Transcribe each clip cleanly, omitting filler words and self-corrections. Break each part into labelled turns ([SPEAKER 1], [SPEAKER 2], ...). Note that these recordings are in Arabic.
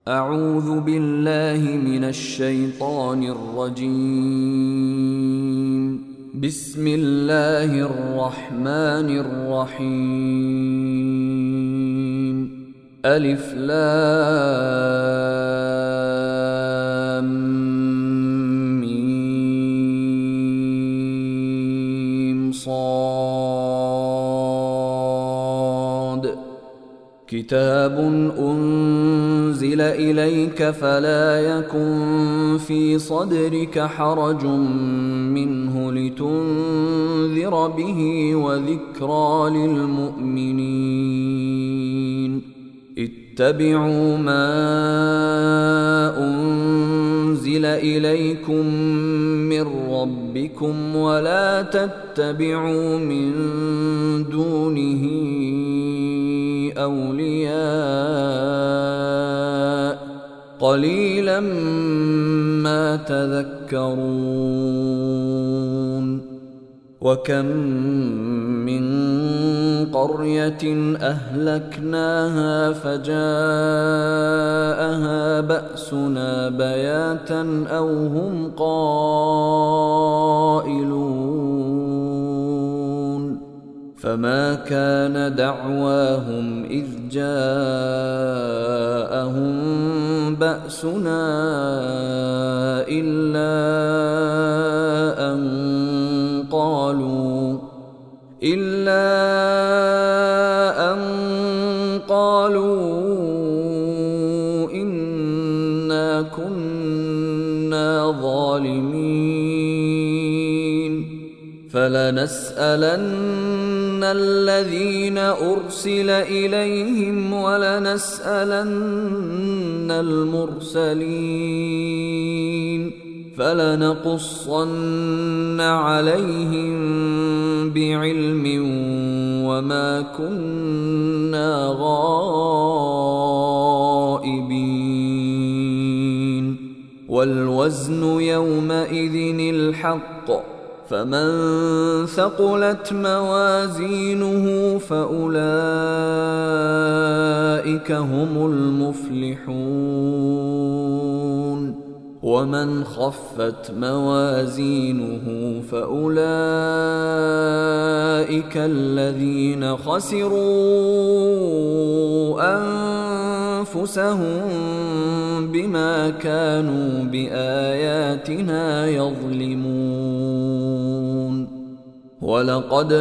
[SPEAKER 1] أعوذ بالله من الشيطان الرجيم. بسم الله الرحمن الرحيم. ألف لام ميم صاد. كتاب أنزل إليك فلا يكن في صدرك حرج منه لتنذر به وذكرى للمؤمنين. اتبعوا ما أنزل إليكم من ربكم ولا تتبعوا من دونه أولياء قليلا ما تذكرون. وكم من قرية أهلكناها فجاءها بأسنا بياتا أو هم قائلون. فما كان دعواهم إذ جاءهم بأسنا إلا أن قالوا إنا كنا ظالمين. فلنسألن الذين أرسل إليهم ولنسألن المرسلين. فلنقصن عليهم بعلم وما كنا غائبين. والوزن يومئذ الحق فمن ثقلت موازينه فأولئك هم المفلحون. ومن خفت موازينه فأولئك الذين خسروا أنفسهم بما كانوا بآياتنا يظلمون. ولقد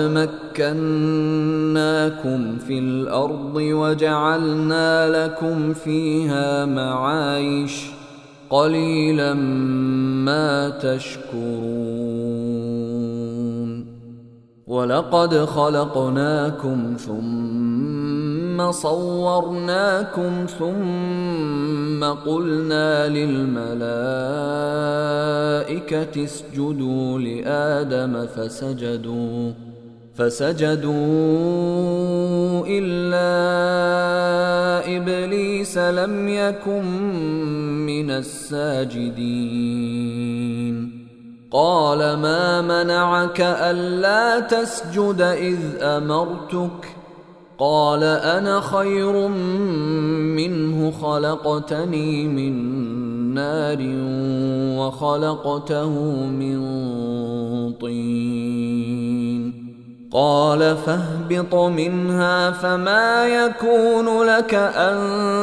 [SPEAKER 1] مكناكم في الأرض وجعلنا لكم فيها معايش قليلا ما تشكرون. ولقد خلقناكم ثم صورناكم ثم قلنا للملائكة اسجدوا لآدم فسجدوا إلا إبليس لم يكن من الساجدين. قال ما منعك ألا تسجد إذ أمرتك؟ قال أنا خير منه خلقتني من نار وخلقته من طين. قال فاهبط منها فما يكون لك أن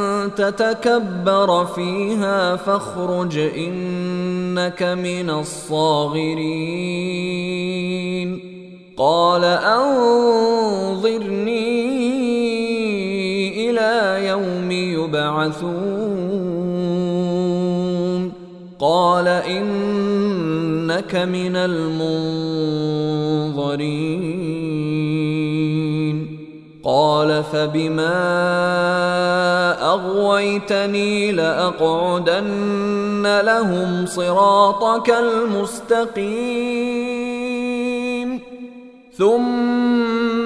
[SPEAKER 1] تتكبر فيها فاخرج إنك من الصاغرين. قال أنظرني إلى يوم يبعثون. قال إنك من المنظرين. قال فبما أغويتني لأقعدن لهم صراطك المستقيم ثم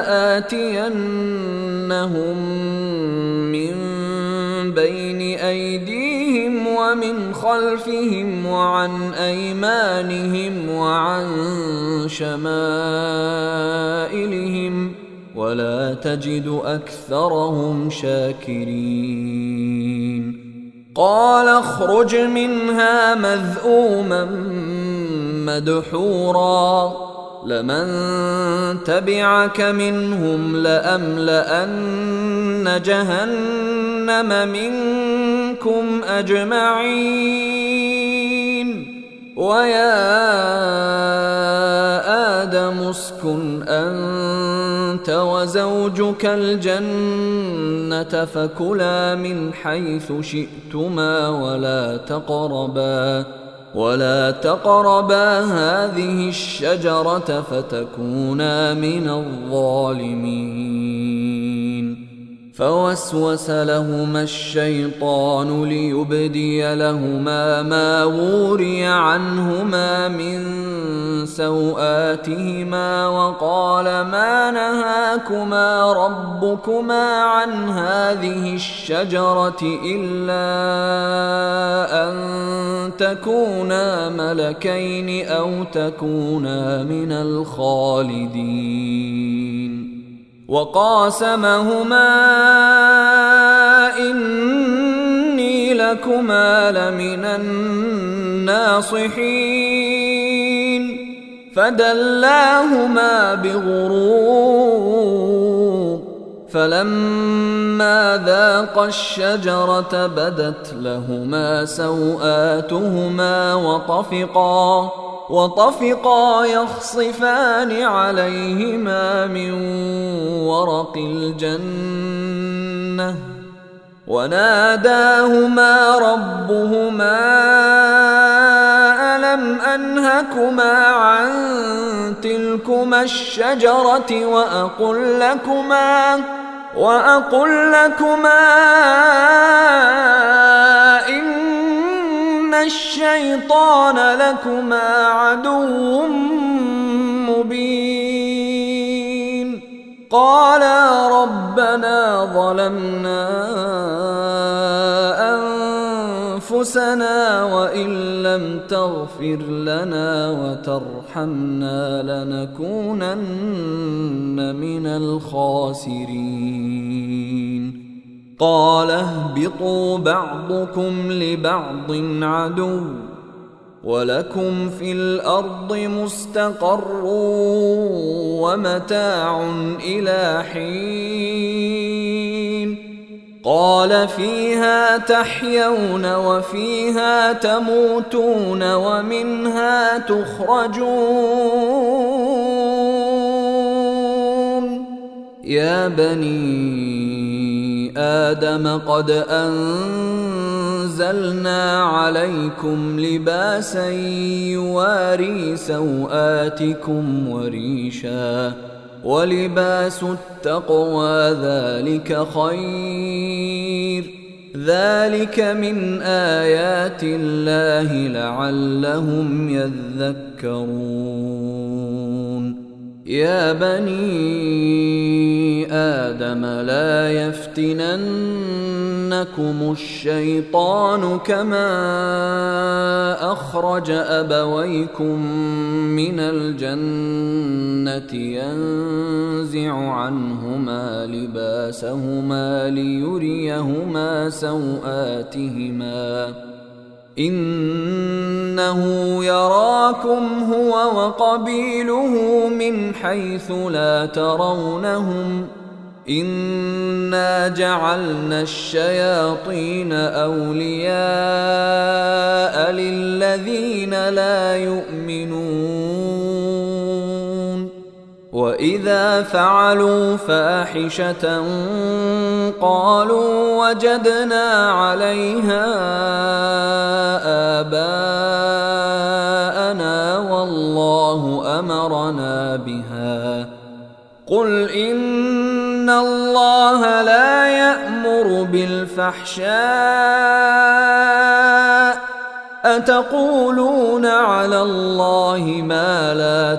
[SPEAKER 1] لآتينهم من بين أيديهم ومن خلفهم وعن أيمانهم وعن شمائلهم ولا تجد أكثرهم شاكرين. قال اخرج منها مذءوما مدحورا لمن تبعك منهم لأملأن جهنم منكم أجمعين ويا آدم اسكن أنت وزوجك الجنة فكلا من حيث شئتما ولا تقربا هذه الشجرة فتكونا من الظالمين فوسوس لهما الشيطان ليبدي لهما ما وري عنهما من سوآتهما وقال ما نهاكما ربكما عن هذه الشجرة إلا أن تكونا ملكين أو تكونا من الخالدين وقاسمهما إني لكما لمن الناصحين فدلاهما بغرور فلما ذاقا الشجرة بدت لهما سوآتهما وطفقا يخصفان عليهما من ورق الجنة وناداهما ربهما ألم أنهكما عن تلكما الشجرة وأقل لكما إن الشيطان لكما عدو مبين قالا ربنا ظلمنا أنفسنا وإن لم تغفر لنا وترحمنا لنكونن من الخاسرين قال اهبطوا بعضكم لبعض عدو ولكم في الأرض مستقر ومتاع إلى حين قال فيها تحيون وفيها تموتون ومنها تخرجون يا بني آدم قد أنزلنا عليكم لباسا يواري سوآتكم وريشا ولباس التقوى ذلك خير ذلك من آيات الله لعلهم يذكرون يا بني آدم لا يفتننكم الشيطان كما أخرج أبويكم من الجنة ينزع عنهما لباسهما ليريهما سوآتهما إنه يراكم هو وقبيله من حيث لا ترونهم إنا جعلنا الشياطين أولياء للذين لا يؤمنون وإذا فعلوا فاحشة قالوا وجدنا عليها آباءنا والله أمرنا بها قل إن الله لا يأمر بالفحشاء أتقولون على الله ما لا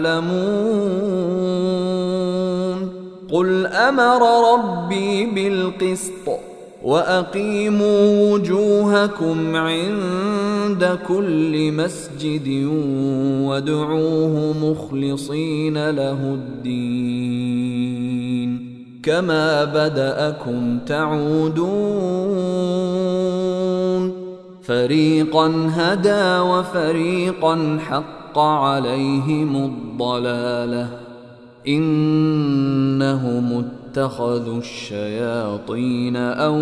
[SPEAKER 1] تعلمون قل أمر ربي بالقسط وأقيموا وجوهكم عند كل مسجد وادعوه مخلصين له الدين كما بدأكم تعودون فريقا هدى وفريقا حق عليهم الضلالة إنهم اتخذوا الشياطين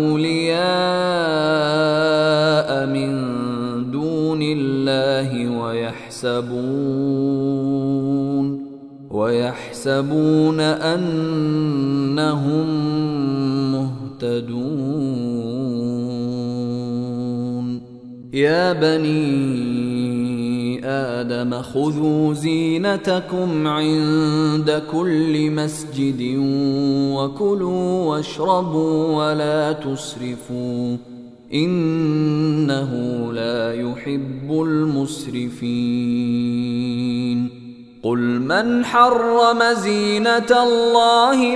[SPEAKER 1] أولياء من دون الله ويحسبون أنهم مهتدون يا بني آدم خذوا زينتكم عند كل مسجد وكلوا واشربوا ولا تسرفوا إنه لا يحب المسرفين قل من حرم زينة الله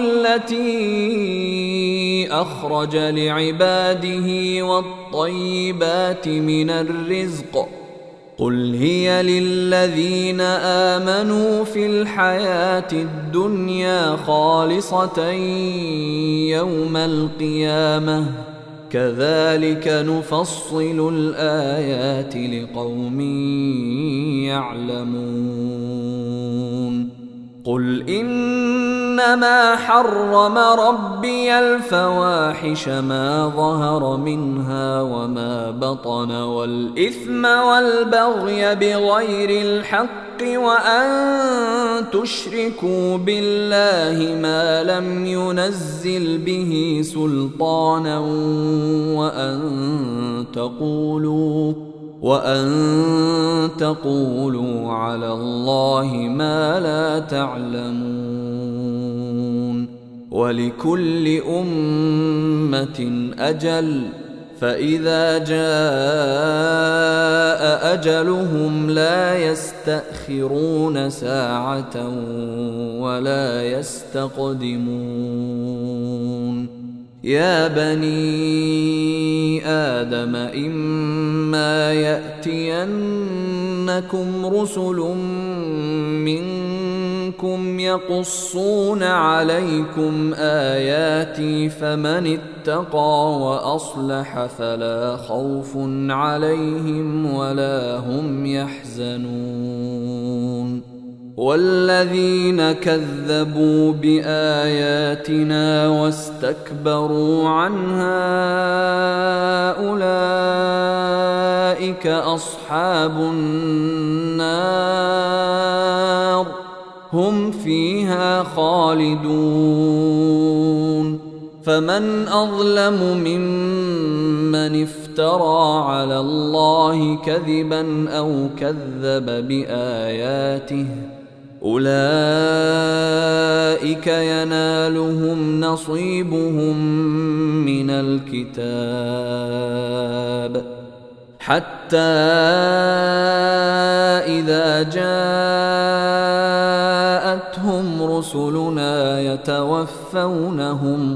[SPEAKER 1] التي أخرج لعباده والطيبات من الرزق قل هي للذين آمنوا في الحياة الدنيا خالصة يوم القيامة كذلك نفصل الآيات لقوم يعلمون قل إنما حرم ربي الفواحش ما ظهر منها وما بطن والإثم والبغي بغير الحق وأن تشركوا بالله ما لم ينزل به سلطانا وأن تقولوا على الله ما لا تعلمون ولكل أمة أجل فإذا جاء أجلهم لا يستأخرون ساعة ولا يستقدمون يا بني آدم إما يأتينكم رسل منكم يقصون عليكم آياتي فمن اتقى وأصلح فلا خوف عليهم ولا هم يحزنون والذين كذبوا بآياتنا واستكبروا عنها أولئك أصحاب النار هم فيها خالدون فمن أظلم ممن افترى على الله كذبا أو كذب بآياته أولئك ينالهم نصيبهم من الكتاب حتى إذا جاءتهم رسلنا يتوفونهم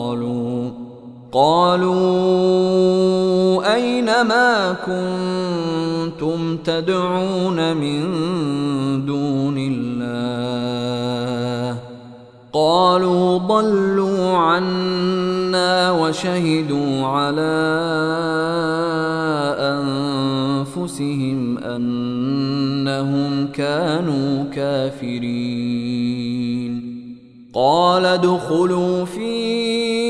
[SPEAKER 1] قالوا أين ما كنتم تدعون من دون الله قالوا ضلوا عنا وشهدوا على أنفسهم أنهم كانوا كافرين قال ادخلوا في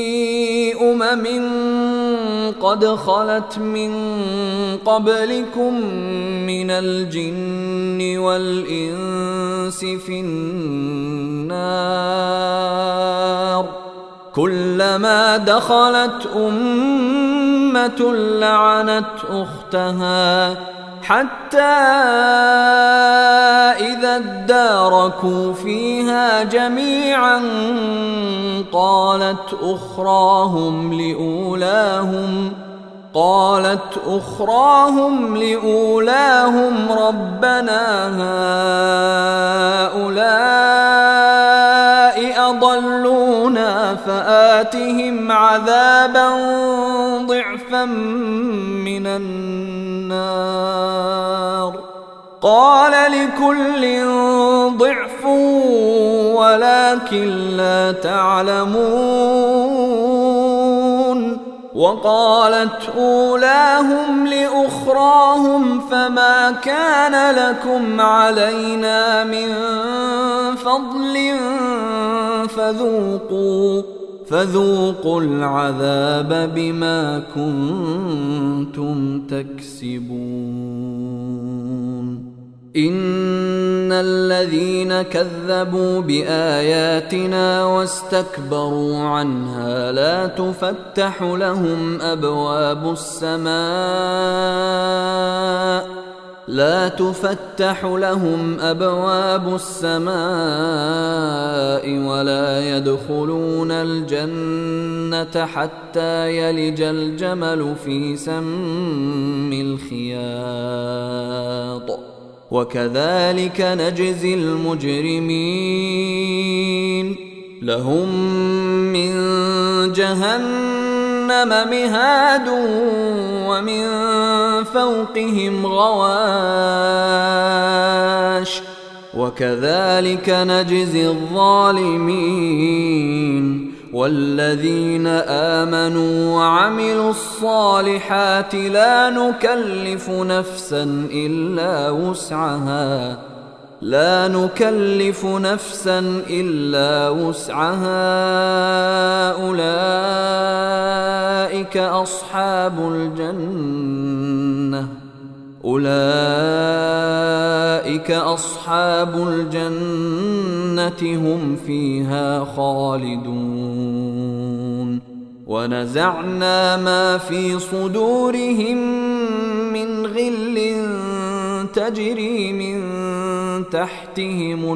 [SPEAKER 1] قد خلت من قبلكم من الجن والإنس في النار كلما دخلت أمة لعنت أختها حتى إذا اداركوا فيها جميعا قالت أخراهم لأولاهم ربنا هؤلاء أضلونا فآتهم عذابا ضعفا من النار قال لكل ضعف ولكن لا تعلمون وقالت أولاهم لأخراهم فما كان لكم علينا من فضل فذوقوا العذاب بما كنتم تكسبون إن الذين كذبوا بآياتنا واستكبروا عنها لا تفتح لهم أبواب السماء ولا يدخلون الجنة حتى يلج الجمل في سم الخياط وكذلك نجزي المجرمين لهم من جهنم مهاد ومن فوقهم غواش وكذلك نجزي الظالمين والذين آمنوا وعملوا الصالحات لا نكلف نفسا إلا وسعها أولئك أصحاب الجنة هم فيها خالدون ونزعنا ما في صدورهم من غل تجري من تحتهم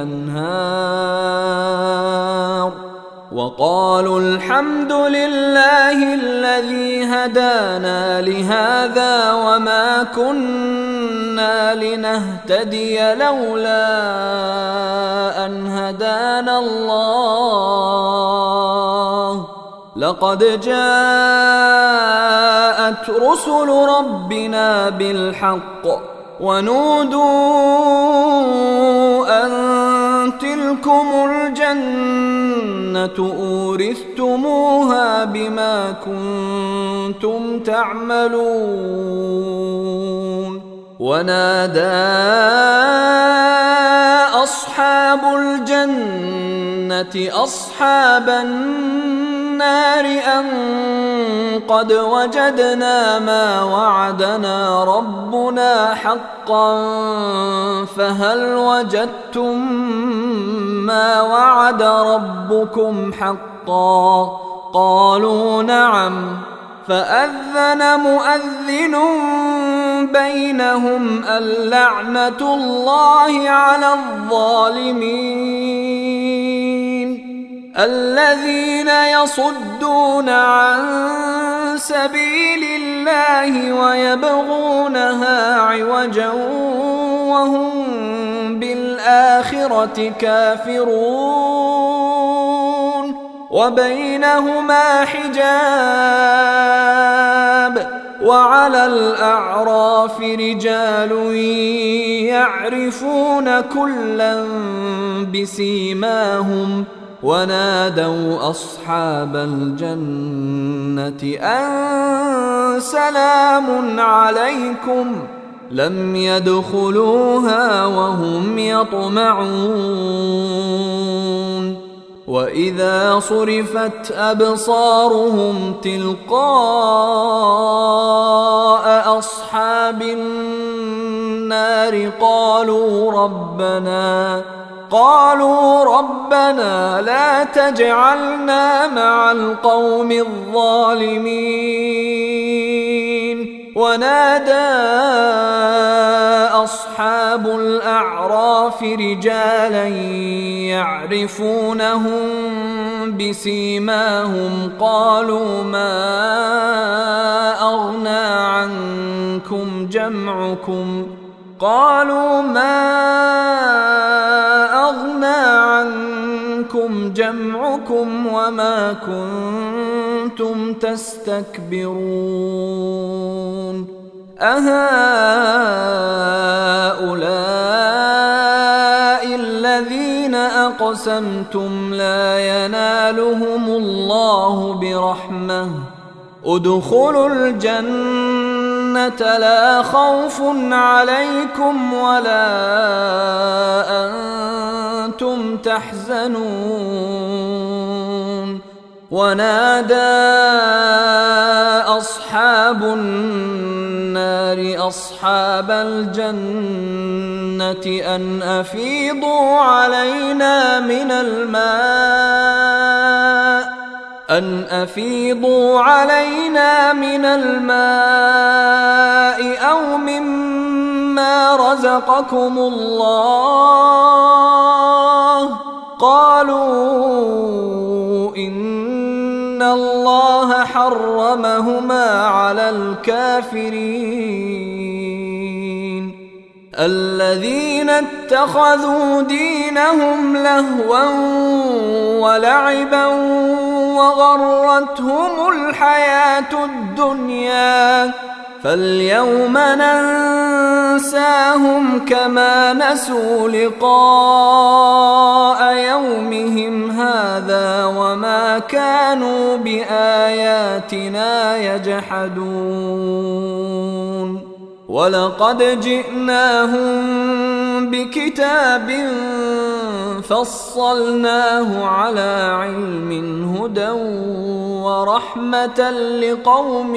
[SPEAKER 1] الأنهار وقالوا الحمد لله الذي هدانا لهذا وما كنا لنهتدي لولا أن هدانا الله لقد جاءت رسل ربنا بالحق ونودوا أن تلكم الجنة أورثتموها بما كنتم تعملون ونادى أصحاب الجنة أصحاب النار أن قد وجدنا ما وعدنا ربنا حقا فهل وجدتم ما وعد ربكم حقا قالوا نعم فأذن مؤذن بينهم اللعنة الله على الظالمين الذين يصدون عن سبيل الله ويبغونها عوجا وهم بالآخرة كافرون وبينهما حجاب وعلى الأعراف رجال يعرفون كلا بسيماهم ونادوا أصحاب الجنة أن سلام عليكم لم يدخلوها وهم يطمعون وإذا صرفت أبصارهم تلقاء أصحاب النار قالوا ربنا لا تجعلنا مع القوم الظالمين ونادى أصحاب الأعراف رجالا يعرفونهم بسيماهم قالوا ما أغنى عنكم جمعكم وما كنتم تستكبرون أهؤلاء الذين أقسمتم لا ينالهم الله برحمة ادخلوا الجنة لا خوف عليكم ولا أنتم تحزنون ونادى أصحاب النار أصحاب الجنة أن أفيضوا علينا من الماء أو مما رزقكم الله قالوا إن الله حرمهما على الكافرين الذين اتخذوا دينهم لهوا ولعبا وغرتهم الحياة الدنيا فاليوم ننساهم كما نسوا لقاء يومهم هذا وما كانوا بآياتنا يجحدون ولقد جئناهم بكتاب فصلناه على علم هدى ورحمة لقوم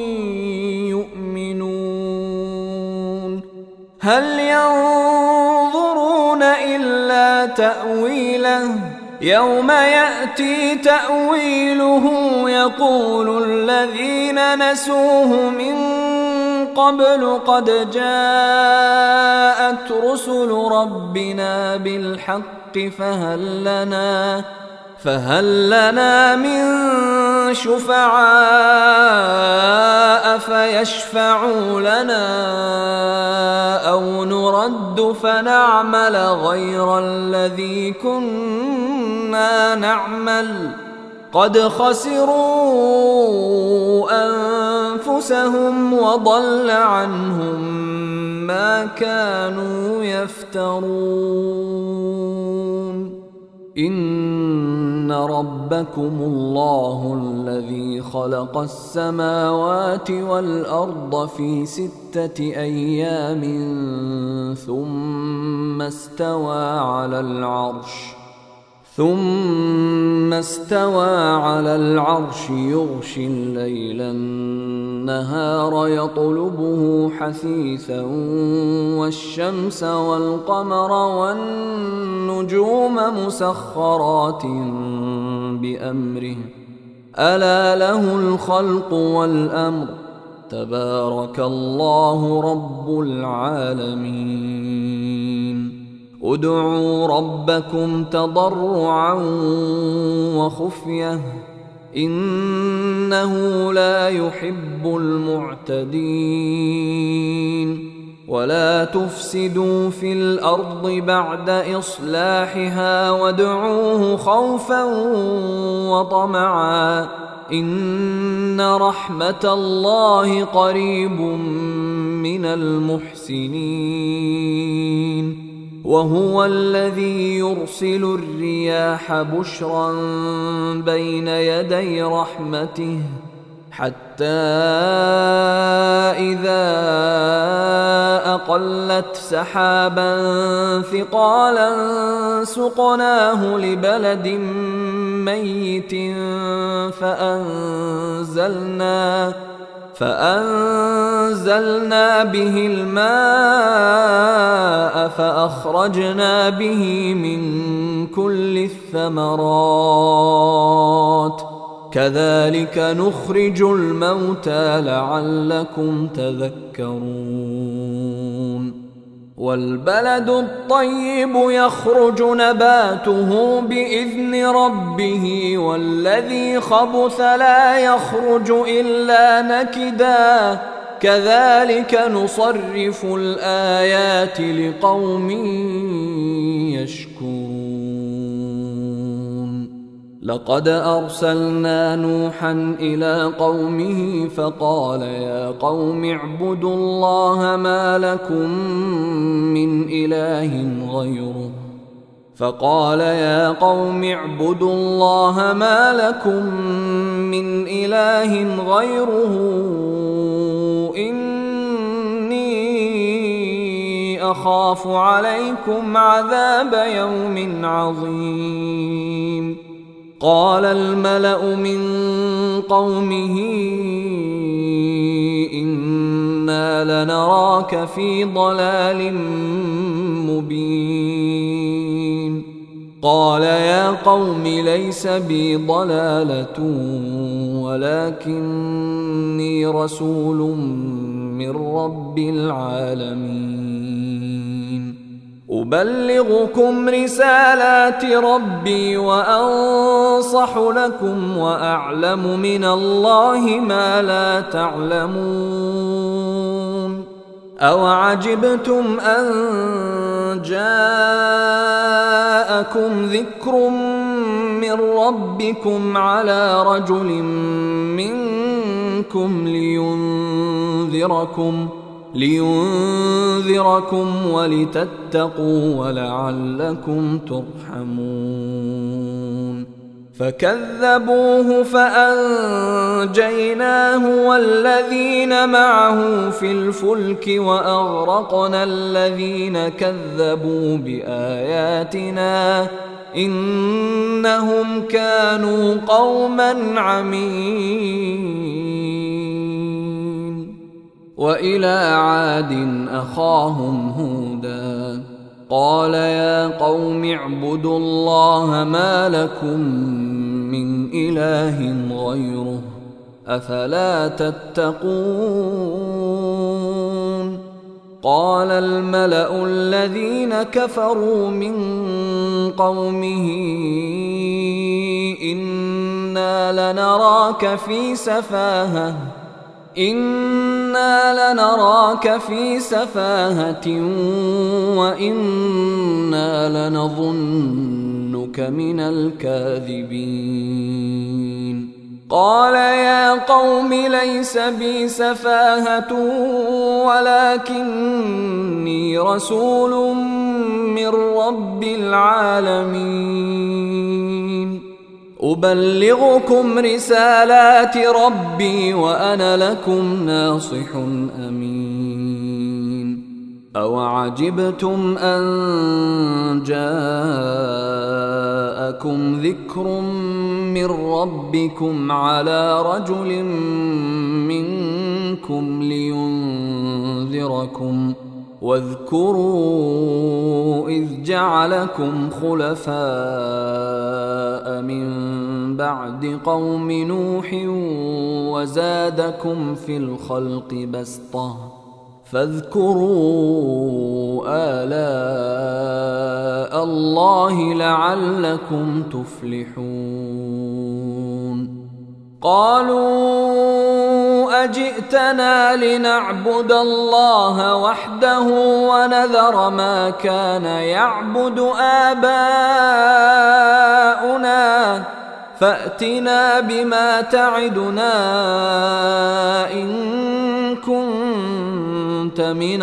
[SPEAKER 1] يؤمنون هل ينظرون إلا تأويله يوم يأتي تأويله يقول الذين نسوه من قبل قد جاءت رسل ربنا بالحق فهل لنا من شفعاء فيشفعوا لنا أو نرد فنعمل غير الذي كنا نعمل قد خسروا أنفسهم وضل عنهم ما كانوا يفترون إن ربكم الله الذي خلق السماوات والأرض في 6 أيام ثم استوى على العرش يغشي الليل النهار يطلبه حثيثا والشمس والقمر والنجوم مسخرات بأمره ألا له الخلق والأمر تبارك الله رب العالمين ادعوا ربكم تضرعا وخفية إنه لا يحب المعتدين ولا تفسدوا في الأرض بعد إصلاحها وادعوه خوفا وطمعا إن رحمة الله قريب من المحسنين وهو الذي يرسل الرياح بشرا بين يدي رحمته حتى إذا أقلت سحابا ثقالا سقناه لبلد ميت فأنزلنا به الماء فأخرجنا به من كل الثمرات كذلك نخرج الموتى لعلكم تذكرون والبلد الطيب يخرج نباته بإذن ربه والذي خبث لا يخرج إلا نكدا كذلك نصرف الآيات لقوم يشكرون لقد أرسلنا نوحا إلى قومه فقال يا قوم اعبدوا الله ما لكم من إله غيره من إله غيره إني أخاف عليكم عذاب يوم عظيم. قال الملأ من قومه إنا لنراك في ضلال مبين. قال يا قوم ليس بي ضلالة ولكني رسول من رب العالمين أبلغكم رسالات ربي وأنصح لكم وأعلم من الله ما لا تعلمون. أوعجبتم أن جاءكم ذكر من ربكم على رجل منكم لينذركم ولتتقوا ولعلكم ترحمون. فكذبوه فأنجيناه والذين معه في الفلك وأغرقنا الذين كذبوا بآياتنا إنهم كانوا قوما عمين. وإلى عاد أخاهم هودا قال يا قوم اعبدوا الله ما لكم من إله غيره أفلا تتقون. قال الملأ الذين كفروا من قومه إنا لنراك في سفاهة وإنا لنظنك من الكاذبين. قال يا قوم ليس بي سفاهة ولكني رسول من رب العالمين أبلغكم رسالات ربي وأنا لكم ناصح أمين. أوعجبتم أن جاءكم ذكر من ربكم على رجل منكم لينذركم واذكروا إذ جعلكم خلفاء من بعد قوم نوح وزادكم في الخلق بسطة فاذكروا آلاء الله لعلكم تفلحون. قالوا أجئتنا لنعبد الله وحده ونذر ما كان يعبد آباؤنا فأتنا بما تعدنا إن كنت من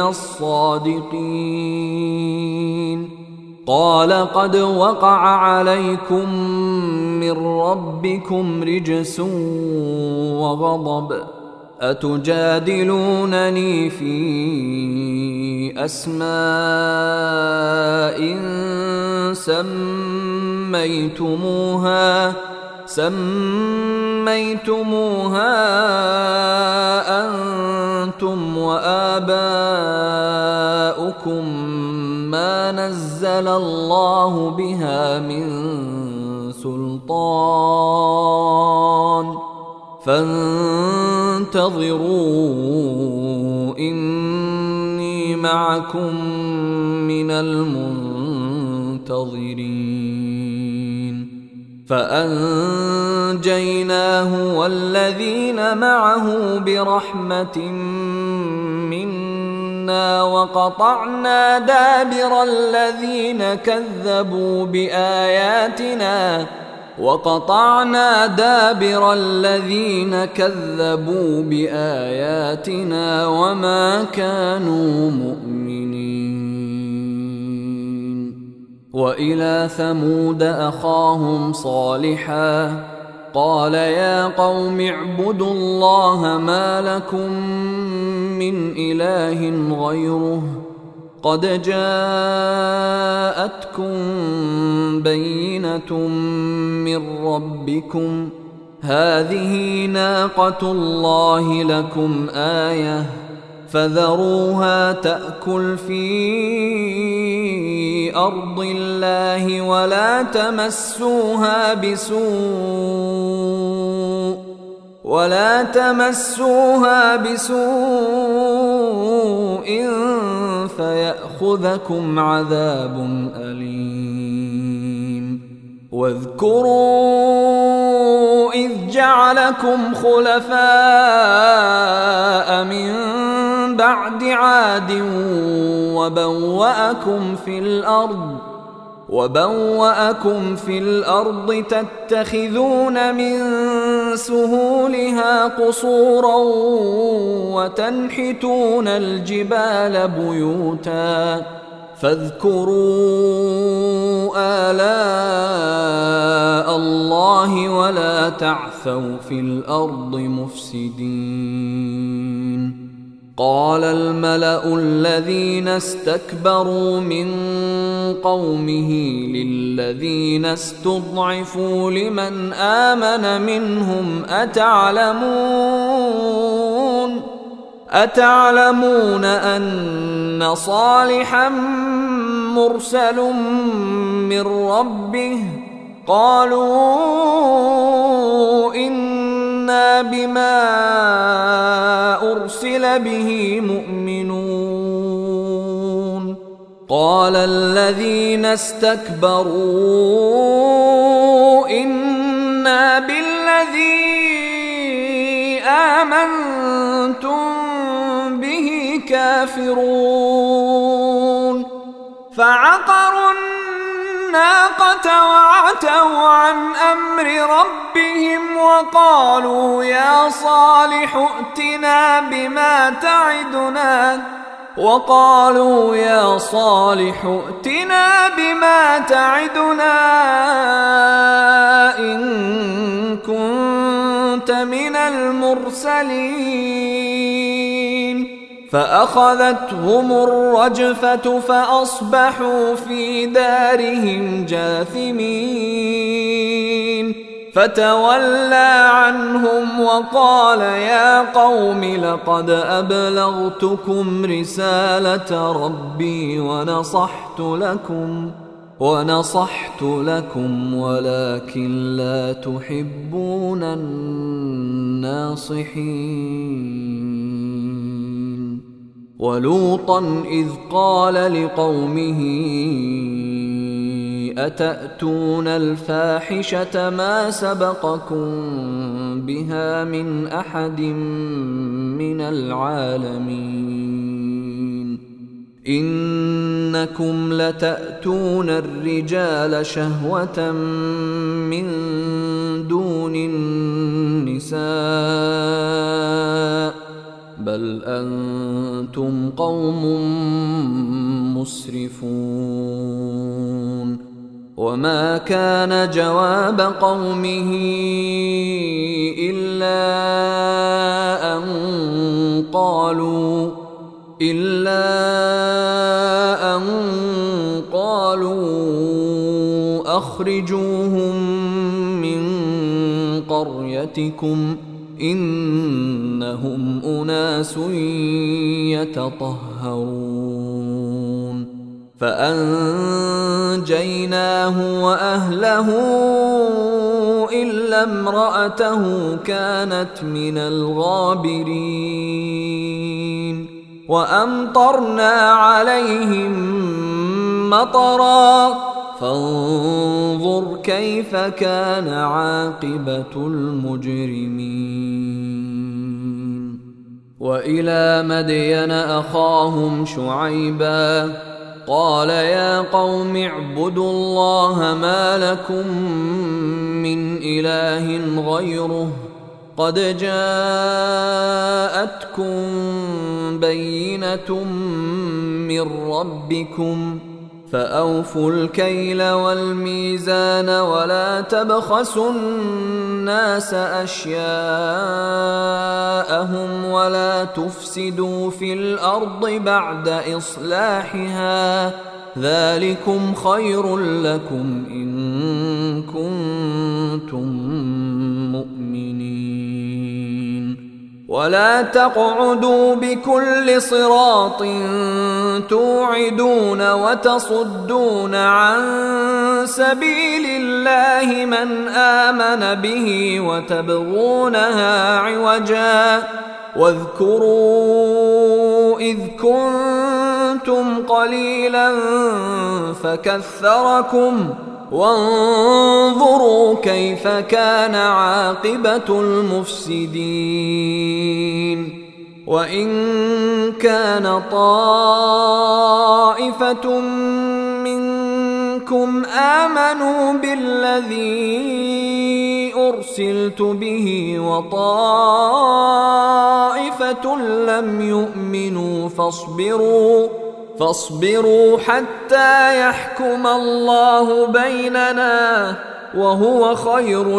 [SPEAKER 1] الصادقين. قال قد وقع عليكم من ربكم رجس وغضب أتجادلونني في أسماء سميتموها أنتم وآباؤكم ما نزل الله بها من سلطان فانتظروا إني معكم من المنتظرين. فأنجيناه والذين معه برحمة منا وقطعنا دابر الذين كذبوا بآياتنا وما كانوا مؤمنين. وإلى ثمود أخاهم صالحا قال يا قوم اعبدوا الله ما لكم من إله غيره قد جاءتكم بينة من ربكم هذه ناقة الله لكم آية فذروها تأكل في أرض الله ولا تمسوها بسوء فيأخذكم عذاب أليم واذكروا إذ جعلكم خلفاء من بعد عاد وبوأكم في الأرض تتخذون من سهولها قصورا وتنحتون الجبال بيوتا فاذكروا آلاء الله ولا تعثوا في الأرض مفسدين. قال الملأ الذين استكبروا من قومه للذين استضعفوا لمن آمن منهم أتعلمون أن صالحا مرسل من ربه قالوا إنا بما أرسل به مؤمنون. قال الذين استكبروا إنا بالذي آمنتم به كافرون فعقروا الناقة وعتوا عن أمر ربهم وقالوا يا صالح ائتنا بما تعدنا إن كنت من المرسلين فأخذتهم الرجفة فأصبحوا في دارهم جاثمين فتولى عنهم وقال يا قوم لقد أبلغتكم رسالة ربي ونصحت لكم ولكن لا تحبون الناصحين. ولوطا إذ قال لقومه أتأتون الفاحشة ما سبقكم بها من أحد من العالمين إنكم لتأتون الرجال شهوة من دون النساء بل أنتم قوم مسرفون. وما كان جواب قومه إلا أن قالوا أخرجوهم من قريتكم إنهم أناس يتطهرون. فأنجيناه وأهله إلا امرأته كانت من الغابرين وأمطرنا عليهم مطرا فانظر كيف كان عاقبة المجرمين. وإلى مدين أخاهم شعيبا قال يا قوم اعبدوا الله ما لكم من إله غيره قد جاءتكم بينة من ربكم فأوفوا الكيل والميزان ولا تبخسوا الناس أشياءهم ولا تفسدوا في الأرض بعد إصلاحها، ذلكم خير لكم إن كنتم مؤمنين. ولا تقعدوا بكل صراط توعدون وتصدون عن سبيل الله من آمن به وتبغونها عوجا، واذكروا إذ كنتم قليلا فكثركم، وانظروا كيف كان عاقبة المفسدين. وإن كان طائفة منكم آمنوا بالذي أرسلت به وطائفة لم يؤمنوا فاصبروا حتى يحكم الله بيننا وهو خير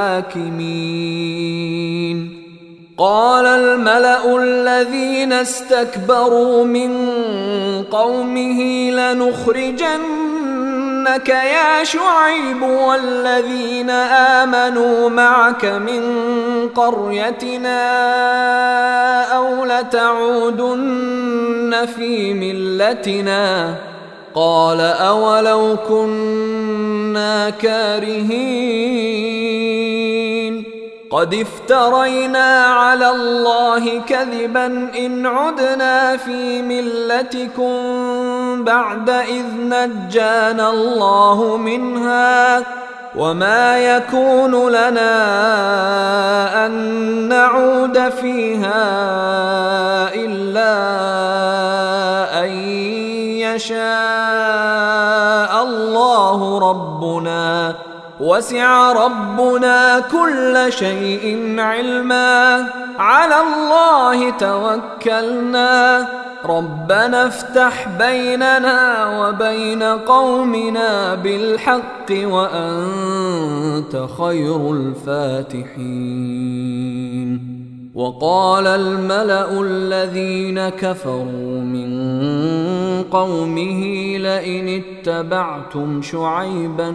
[SPEAKER 1] الحاكمين. قال الملأ الذين استكبروا من قومه لنخرجنك يا شعيب والذين آمنوا معك من قريتنا أو لتعودن في ملتنا. قال أولو كنا كارهين قد افترينا على الله كذبا إن عدنا في ملتكم بعد إذ نجانا الله منها، وما يكون لنا أن نعود فيها إلا أن يشاء الله ربنا، وسع ربنا كل شيء علما، على الله توكلنا، ربنا افتح بيننا وبين قومنا بالحق وأنت خير الفاتحين. وقال الملأ الذين كفروا من قومه لئن اتبعتم شعيبا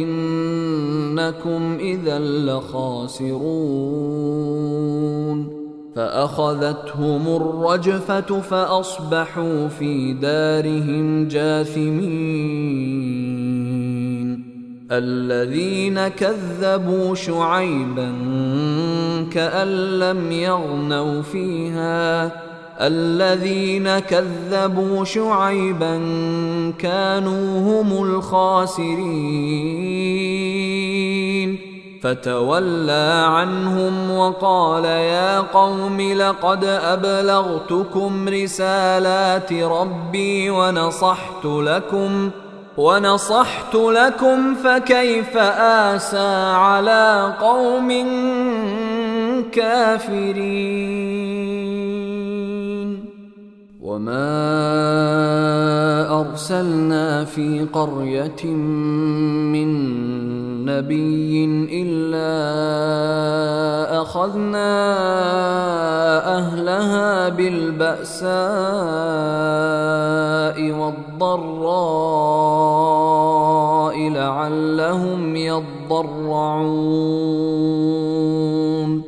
[SPEAKER 1] إنكم إذا لخاسرون. فأخذتهم الرجفة فأصبحوا في دارهم جاثمين. الذين كذبوا شعيبا كأن لم يغنوا فيها، الذين كذبوا شعيبا كانوا هم الخاسرين. فتولى عنهم وقال يا قوم لقد أبلغتكم رسالات ربي ونصحت لكم فكيف آسى على قوم كافرين. وما أرسلنا في قرية من نبي إلا أخذنا أهلها بالبأساء والضراء لعلهم يضرعون.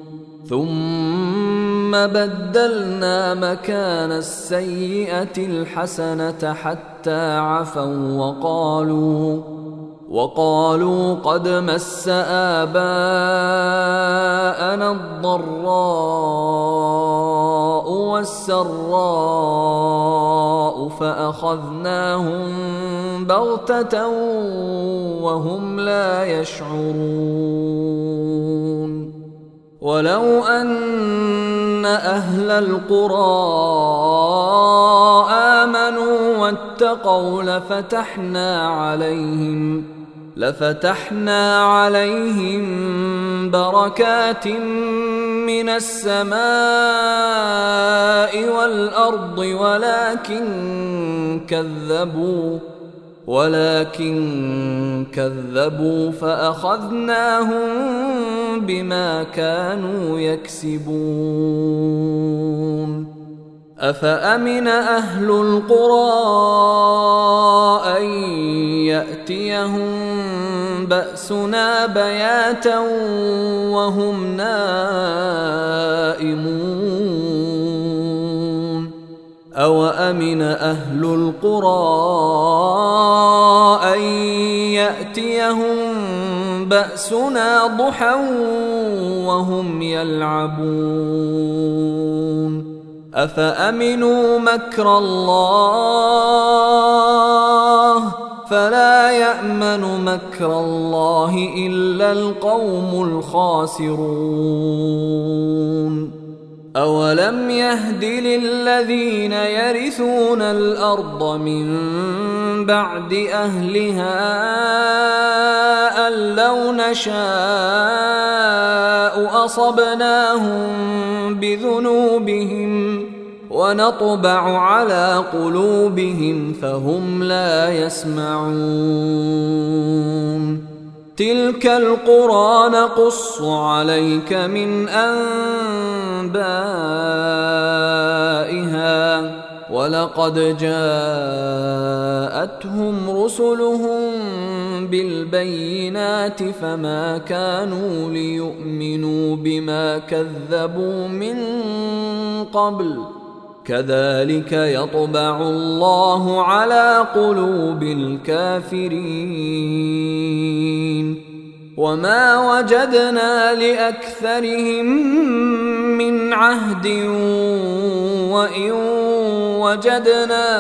[SPEAKER 1] ثم بدلنا مكان السيئة الحسنة حتى عفوا وقالوا قد مس آباءنا الضراء والسراء فأخذناهم بغتة وهم لا يشعرون. ولو أن أهل القرى آمنوا واتقوا لفتحنا عليهم بركات من السماء والأرض ولكن كذبوا فأخذناهم بما كانوا يكسبون أفأمن أهل القرى أن يأتيهم بأسنا بياتا وهم نائمون أوأمن أهل القرى أن يأتيهم بأسنا ضحى وهم يلعبون أفأمنوا مكر الله فلا يأمن مكر الله إلا القوم الخاسرون أولم يهد للذين يرثون الأرض من بعد أهلها أن لو نشاء أصبناهم بذنوبهم ونطبع على قلوبهم فهم لا يسمعون تلك القرى نقص عليك من أنبائها ولقد جاءتهم رسلهم بالبينات فما كانوا ليؤمنوا بما كذبوا من قبل كذلك يطبع الله على قلوب الكافرين وما وجدنا لأكثرهم من عهد وإن وجدنا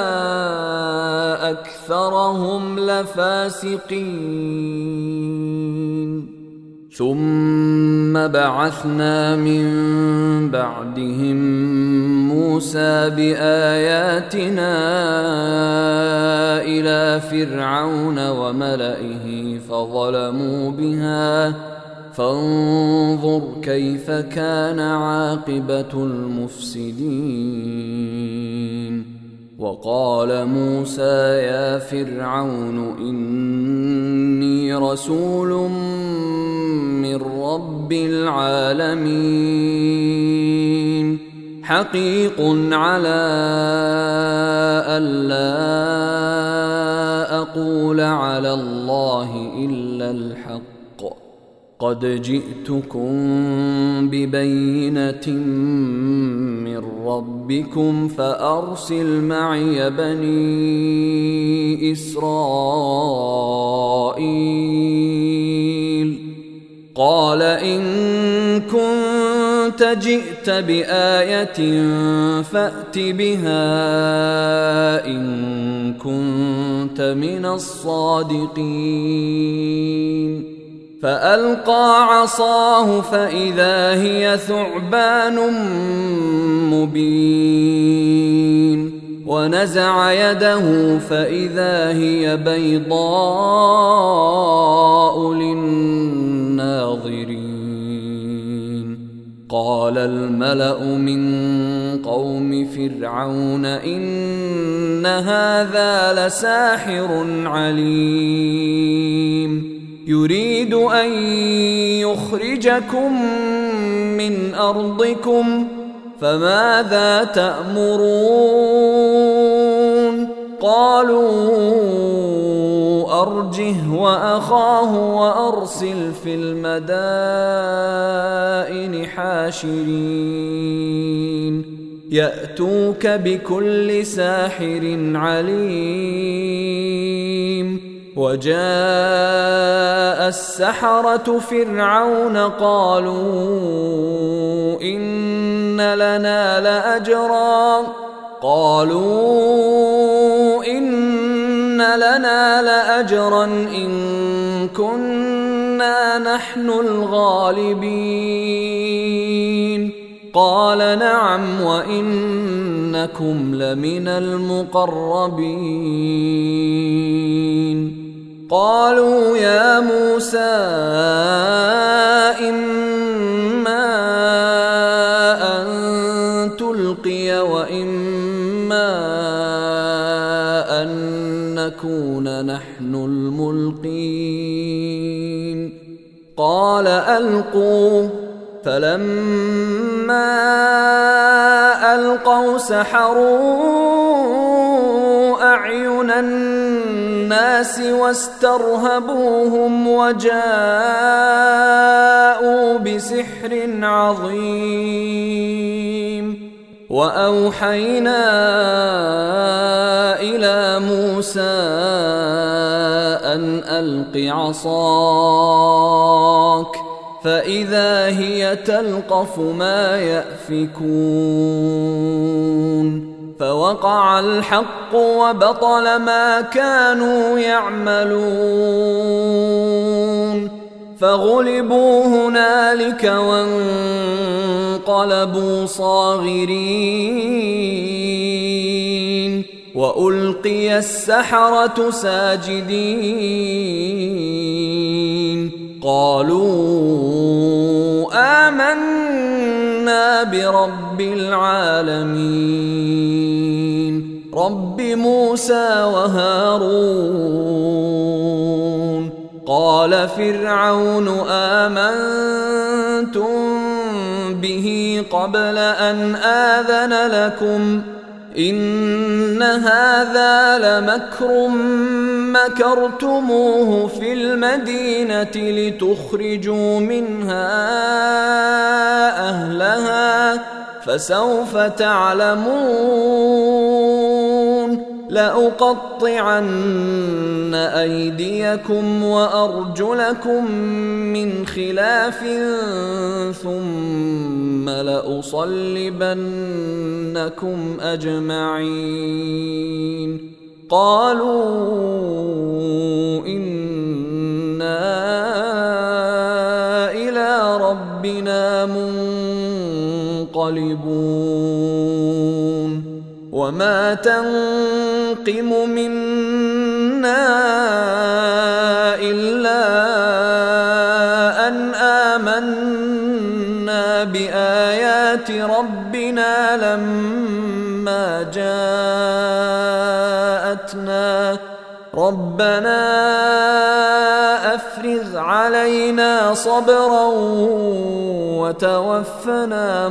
[SPEAKER 1] أكثرهم لفاسقين ثم بعثنا من بعدهم موسى بآياتنا إلى فرعون وملئه فظلموا بها فانظر كيف كان عاقبة المفسدين وقال موسى يا فرعون إني رسول من رب العالمين حقيق على ألا أقول على الله إلا الحق قد جئتكم ببينة من ربكم فأرسل معي بني إسرائيل قال إن كنت جئت بآية فأت بها إن كنت من الصادقين فألقى عصاه فإذا هي ثعبان مبين ونزع يده فإذا هي بيضاء للناظرين قال الملأ من قوم فرعون إن هذا لساحر عليم يريد أن يخرجكم من أرضكم فماذا تأمرون قالوا أرجه وأخاه وأرسل في المدائن حاشرين يأتوك بكل ساحر عليم وجاء السحرة فرعون قالوا إن لنا لأجرا إن كنا نحن الغالبين قال نعم وإنكم لمن المقربين قالوا يا موسى إما أن تلقي وإما أن نكون نحن الملقين قال ألقوا فلما ألقوا سحروا أعين الناس واسترهبوهم وجاءوا بسحر عظيم وأوحينا إلى موسى أن ألق عصاك فإذا هي تلقف ما يأفكون فوقع الحق وبطل ما كانوا يعملون فغلبوا هنالك وانقلبوا صاغرين وألقي السحرة ساجدين قالوا آمنا برب العالمين رب موسى وهارون قال فرعون آمنتم به قبل أن آذن لكم إن هذا لمكر مكرتموه في المدينة لتخرجوا منها أهلها فسوف تعلمون لأقطعن أيديكم وأرجلكم من خلاف ثم لأصلبنكم أجمعين قالوا إنا إلى ربنا منقلبون وما تنقم منا إلا أن آمنا بآيات ربنا لما جاءتنا ربنا أفرغ علينا صبرا وتوفنا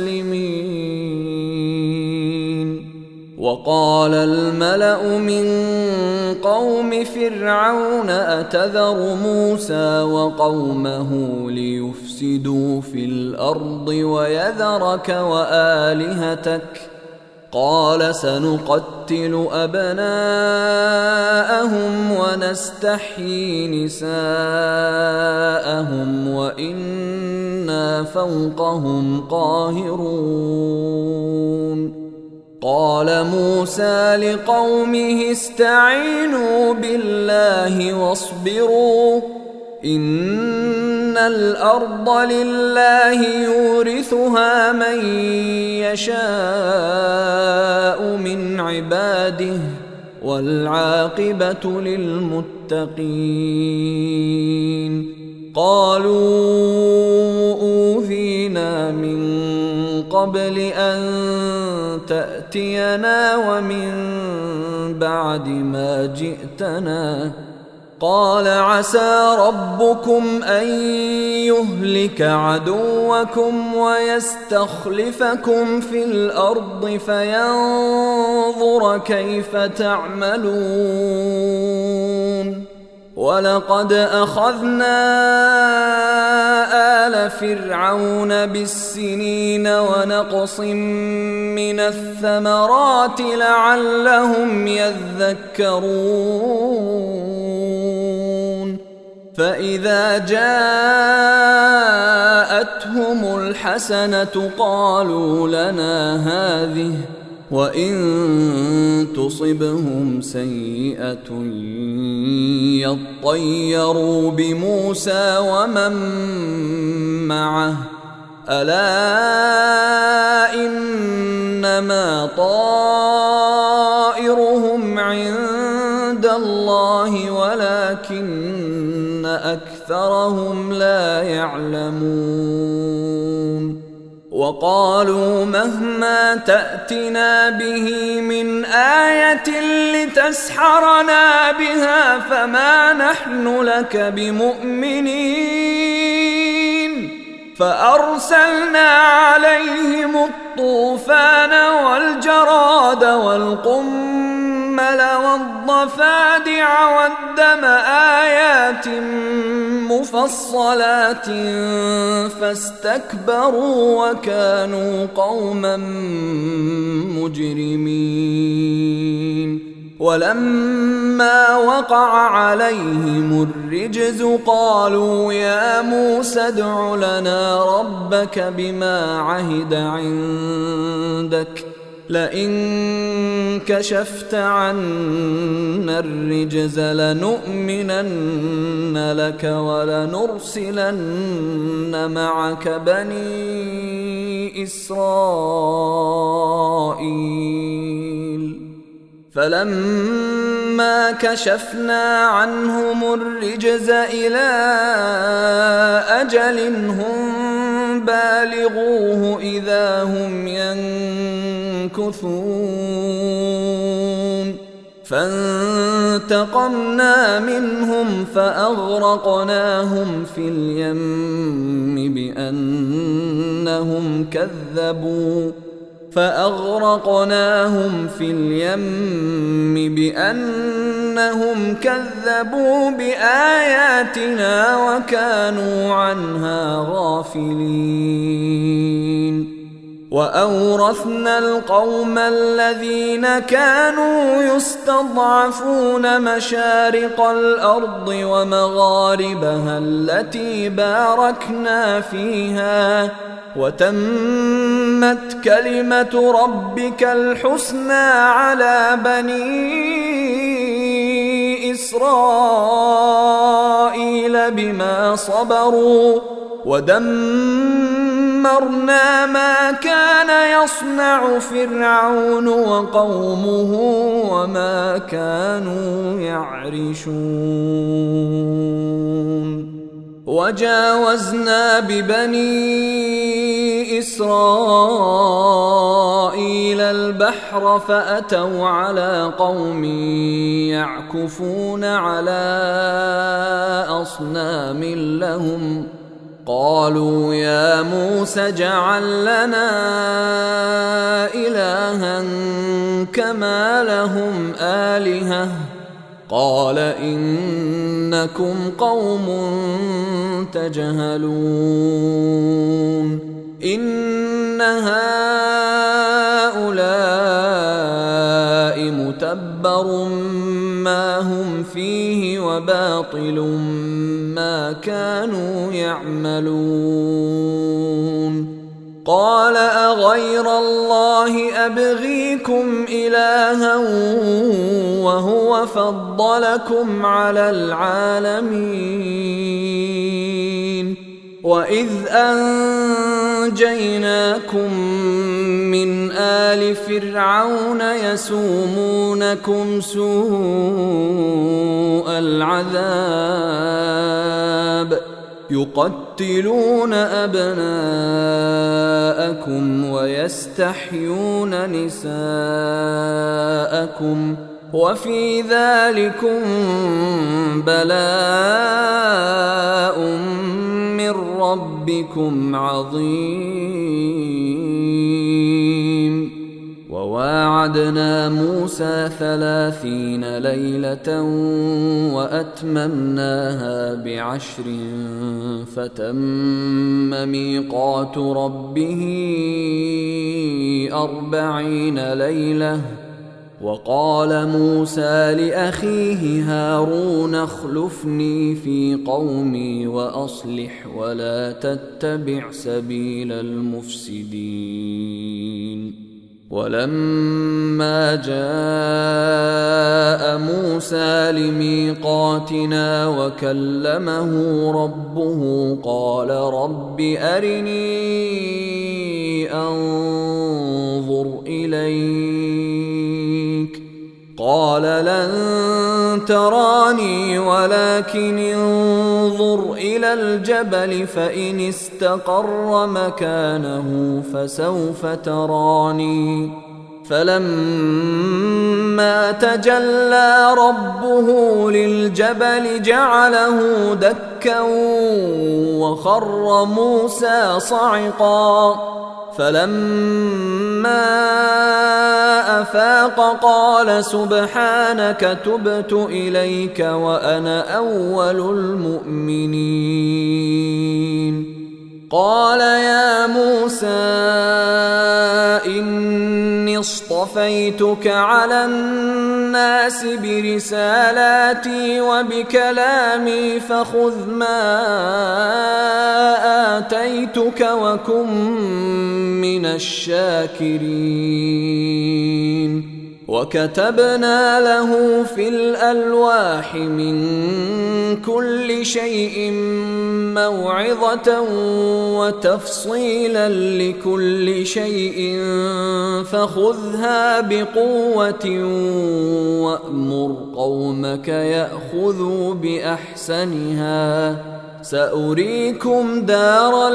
[SPEAKER 1] مسلمين وقال الملأ من قوم فرعون أتذر موسى وقومه ليفسدوا في الأرض ويذرك وآلهتك قال سنقتل أبناءهم ونستحيي نساءهم وإنا فوقهم قاهرون قال موسى لقومه استعينوا بالله واصبروا إن الأرض لله يورثها من يشاء من عباده والعاقبة للمتقين قالوا أوذينا من قبل أن تأتينا ومن بعد ما جئتنا قال عسى ربكم أن يهلك عدوكم ويستخلفكم في الأرض فينظر كيف تعملون ولقد أخذنا آل فرعون بالسنين ونقص من الثمرات لعلهم يذكرون فإذا جاءتهم الحسنة قالوا لنا هذه وإن تصبهم سيئة يطيروا بموسى ومن معه ألا إنما طائرهم عند الله ولكن أكثرهم لا يعلمون وقالوا مهما تأتنا به من آية لتسحرنا بها فما نحن لك بمؤمنين فأرسلنا عليهم الطوفان والجراد والقمل والضفادع والدم آيات مفصلات فاستكبروا وكانوا قوما مجرمين ولما وقع عليهم الرجز قالوا يا موسى ادع لنا ربك بما عهد عندك لئن كشفت عنا الرجز لنؤمنن لك ولنرسلن معك بني إسرائيل فلما كشفنا عنهم الرجز إلى أجل هم بالغوه إذا هم ينكثون فانتقمنا منهم فأغرقناهم في اليم بأنهم كذبوا بآياتنا وكانوا عنها غافلين وأورثنا القوم الذين كانوا يستضعفون مشارق الأرض ومغاربها التي باركنا فيها وتمت كلمة ربك الحسنى على بني إسرائيل بما صبروا ودمرنا ما كان يصنع فرعون وقومه وما كانوا يعرشون وجاوزنا ببني إسرائيل البحر فأتوا على قوم يعكفون على أصنام لهم قالوا يا موسى اجعل لنا إلها كما لهم آلهة قال إنكم قوم تجهلون إن هؤلاء متبر ما هم فيه وباطل ما كانوا يعملون قال أغير الله أبغيكم إلها وهو فضلكم على العالمين وإذ أنجيناكم من آل فرعون يسومونكم سوء العذاب يقتلون أبناءكم ويستحيون نساءكم وفي ذلكم بلاء من ربكم عظيم وواعدنا موسى 30 ليلة وأتممناها ب10 فتم ميقات ربه 40 ليلة وقال موسى لأخيه هارون اخلفني في قومي وأصلح ولا تتبع سبيل المفسدين ولما جاء موسى لميقاتنا وكلمه ربه قال رب أرني أنظر إليك قال لن تراني ولكن انظر إلى الجبل فإن استقر مكانه فسوف تراني فلما تجلى ربه للجبل جعله دكا وخر موسى صعقا فلما أفاق قال سبحانك تبت إليك وأنا أول المؤمنين قال يا موسى إني اصطفيتك على الناس برسالاتي وبكلامي فخذ ما آتيتك وكن من الشاكرين وكتبنا له في الألواح من كل شيء موعظة وتفصيلا لكل شيء فخذها بقوة وأمر قومك يأخذوا بأحسنها سأريكم دار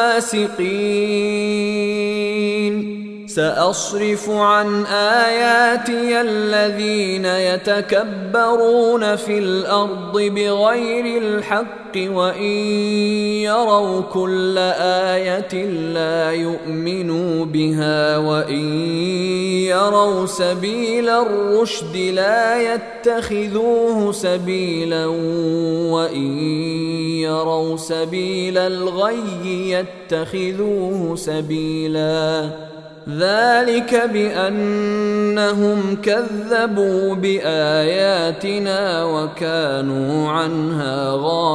[SPEAKER 1] الفاسقين سأصرف عن آياتي الذين يتكبرون في الأرض بغير الحق وإن يروا كل آية لا يؤمنوا بها وإن يروا سبيل الرشد لا يتخذوه سبيلا وإن يروا سبيل الغي يتخذوه سبيلا ذلك بأنهم كذبوا بآياتنا وكانوا عنها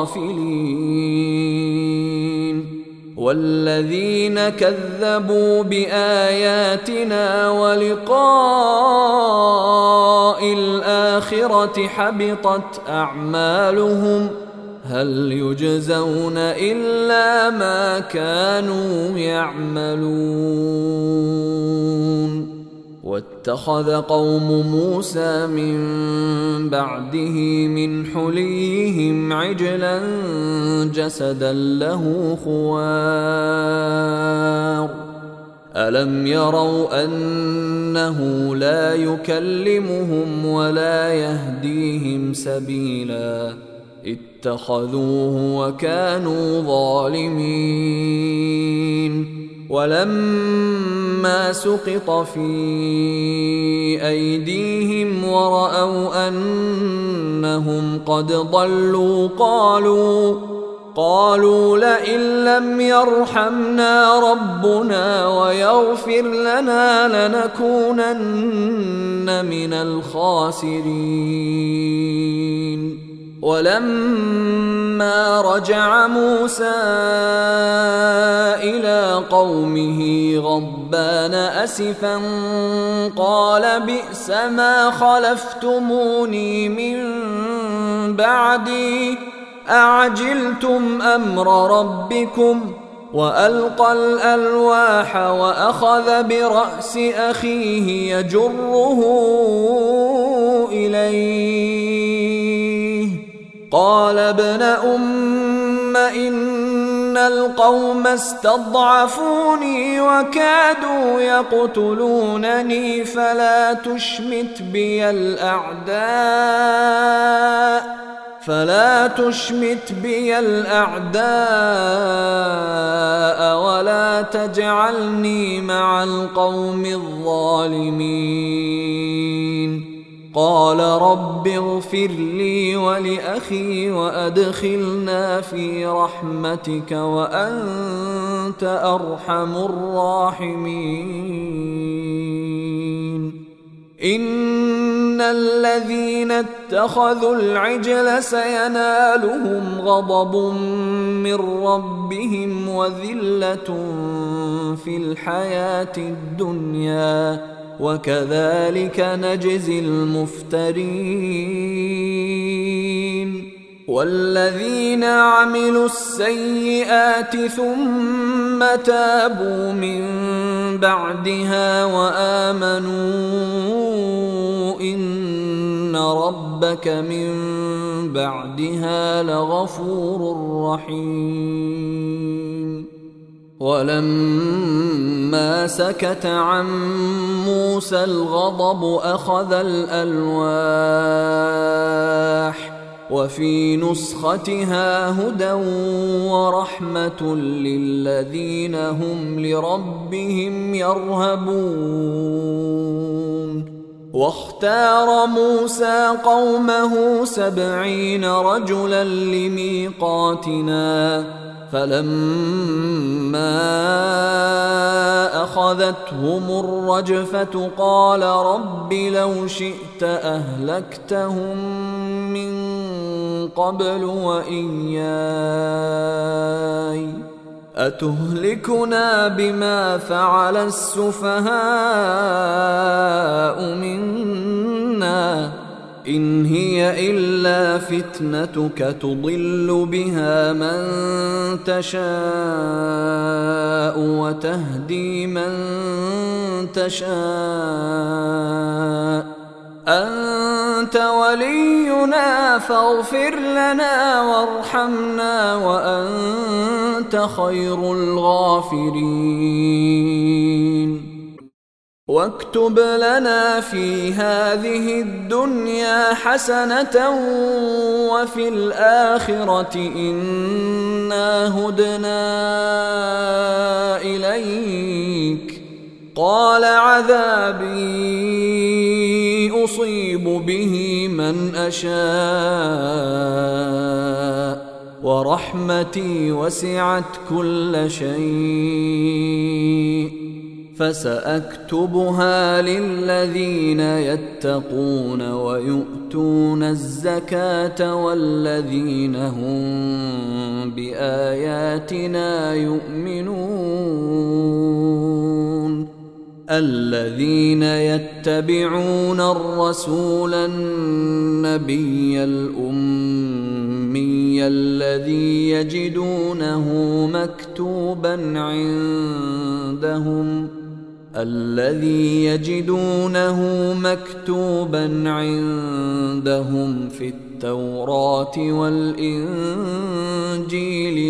[SPEAKER 1] غافلين والذين كذبوا بآياتنا ولقاء الآخرة حبطت أعمالهم هل يجزون إلا ما كانوا يعملون واتخذ قوم موسى من بعده من حليهم عجلا جسدا له خوار ألم يروا أنه لا يكلمهم ولا يهديهم سبيلا اتخذوه وكانوا ظالمين ولما سقط في أيديهم ورأوا أنهم قد ضلوا قالوا لئن لم يرحمنا ربنا ويغفر لنا لنكونن من الخاسرين ولما رجع موسى إلى قومه غضبان أسفا قال بئس ما خلفتموني من بعدي أعجلتم أمر ربكم وألقى الألواح وأخذ برأس أخيه يجره إليه قال ابن أم إن القوم استضعفوني وكادوا يقتلونني فلا تشمت بي الأعداء ولا تجعلني مع القوم الظالمين قال رب اغفر لي ولأخي وأدخلنا في رحمتك وأنت أرحم الراحمين إن الذين اتخذوا العجل سينالهم غضب من ربهم وذلة في الحياة الدنيا وكذلك نجزي المفترين والذين عملوا السيئات ثم تابوا من بعدها وآمنوا إن ربك من بعدها لغفور رحيم. ولما سكت عن موسى الغضب أخذ الألواح وفي نسختها هدى ورحمة للذين هم لربهم يرهبون. واختار موسى قومه 70 رجلا لميقاتنا، فلما أخذتهم الرجفة قال رب لو شئت أهلكتهم من قبل وإياي أتهلكنا بما فعل السفهاء منا إن هي إلا فتنتك تضل بها من تشاء وتهدي من تشاء أنت ولينا فاغفر لنا وارحمنا وأنت خير الغافرين. واكتب لنا في هذه الدنيا حسنة وفي الآخرة إنا هدنا إليك. قال عذابي أصيب به من أشاء ورحمتي وسعت كل شيء فسأكتبها للذين يتقون ويؤتون الزكاة والذين هم بآياتنا يؤمنون. الذين يتبعون الرسول النبي الأمي الذي يجدونه مكتوبا عندهم في التوراة والإنجيل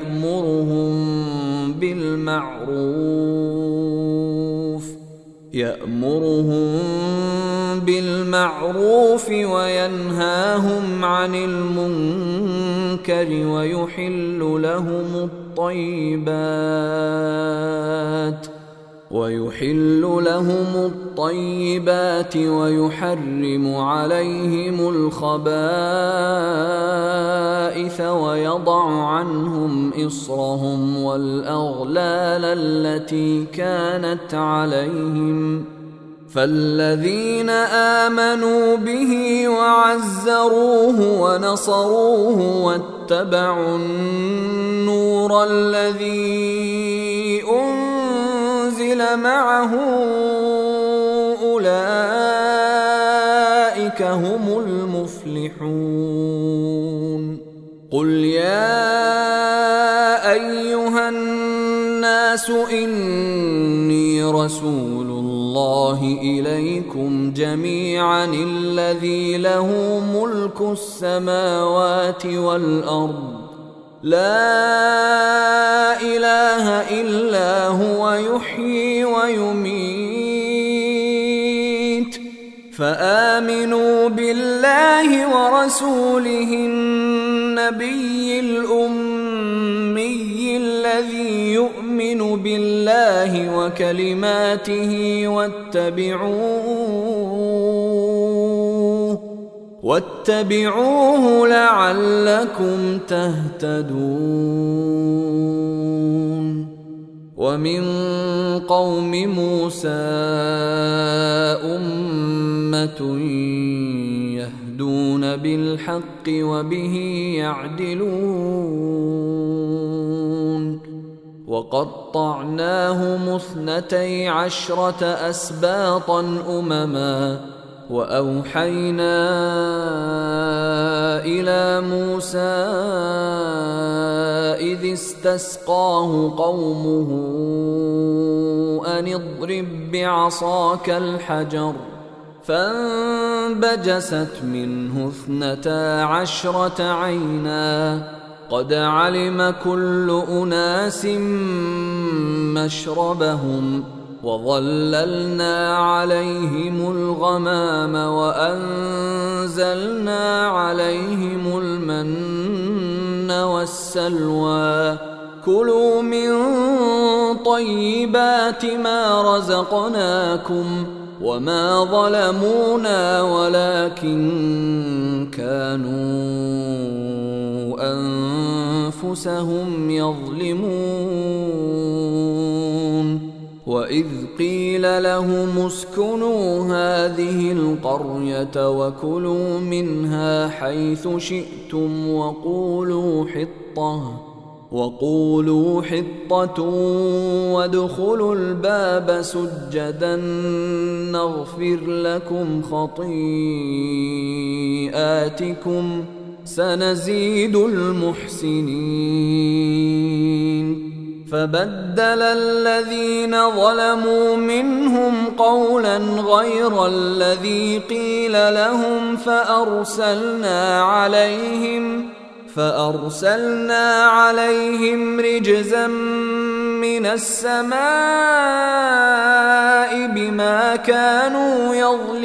[SPEAKER 1] يأمرهم بالمعروف وينهاهم عن المنكر ويحل لهم الطيبات ويحرم عليهم الخبائث ويضع عنهم إصرهم والأغلال التي كانت عليهم. فالذين آمنوا به وعزروه ونصروه واتبعوا النور الذي أنزل معه أولئك هم المفلحون. قل يا أيها الناس إني رسول الله إليكم جميعا الذي له ملك السماوات والأرض لا إله إلا هو يحيي ويميت فآمنوا بالله ورسوله النبي الأمي الذي يؤمن بالله وكلماته واتبعوه لعلكم تهتدون. ومن قوم موسى أمة يهدون بالحق وبه يعدلون. وقطعناهم 12 أسباطا أمما وأوحينا إلى موسى إذ استسقاه قومه أن اضرب بعصاك الحجر فانبجست منه 12 عينا قد علم كل أناس مشربهم وظللنا عليهم الغمام وأنزلنا عليهم المن والسلوى كلوا من طيبات ما رزقناكم وما ظلمونا ولكن كانوا أنفسهم يظلمون وإذ قيل لهم اسكنوا هذه القرية وكلوا منها حيث شئتم وقولوا حطة وادخلوا الباب سجدا نغفر لكم خطيئاتكم سنزيد المحسنين فبدل الذين ظلموا منهم قولا غير الذي قيل لهم فأرسلنا عليهم رجزا من السماء بما كانوا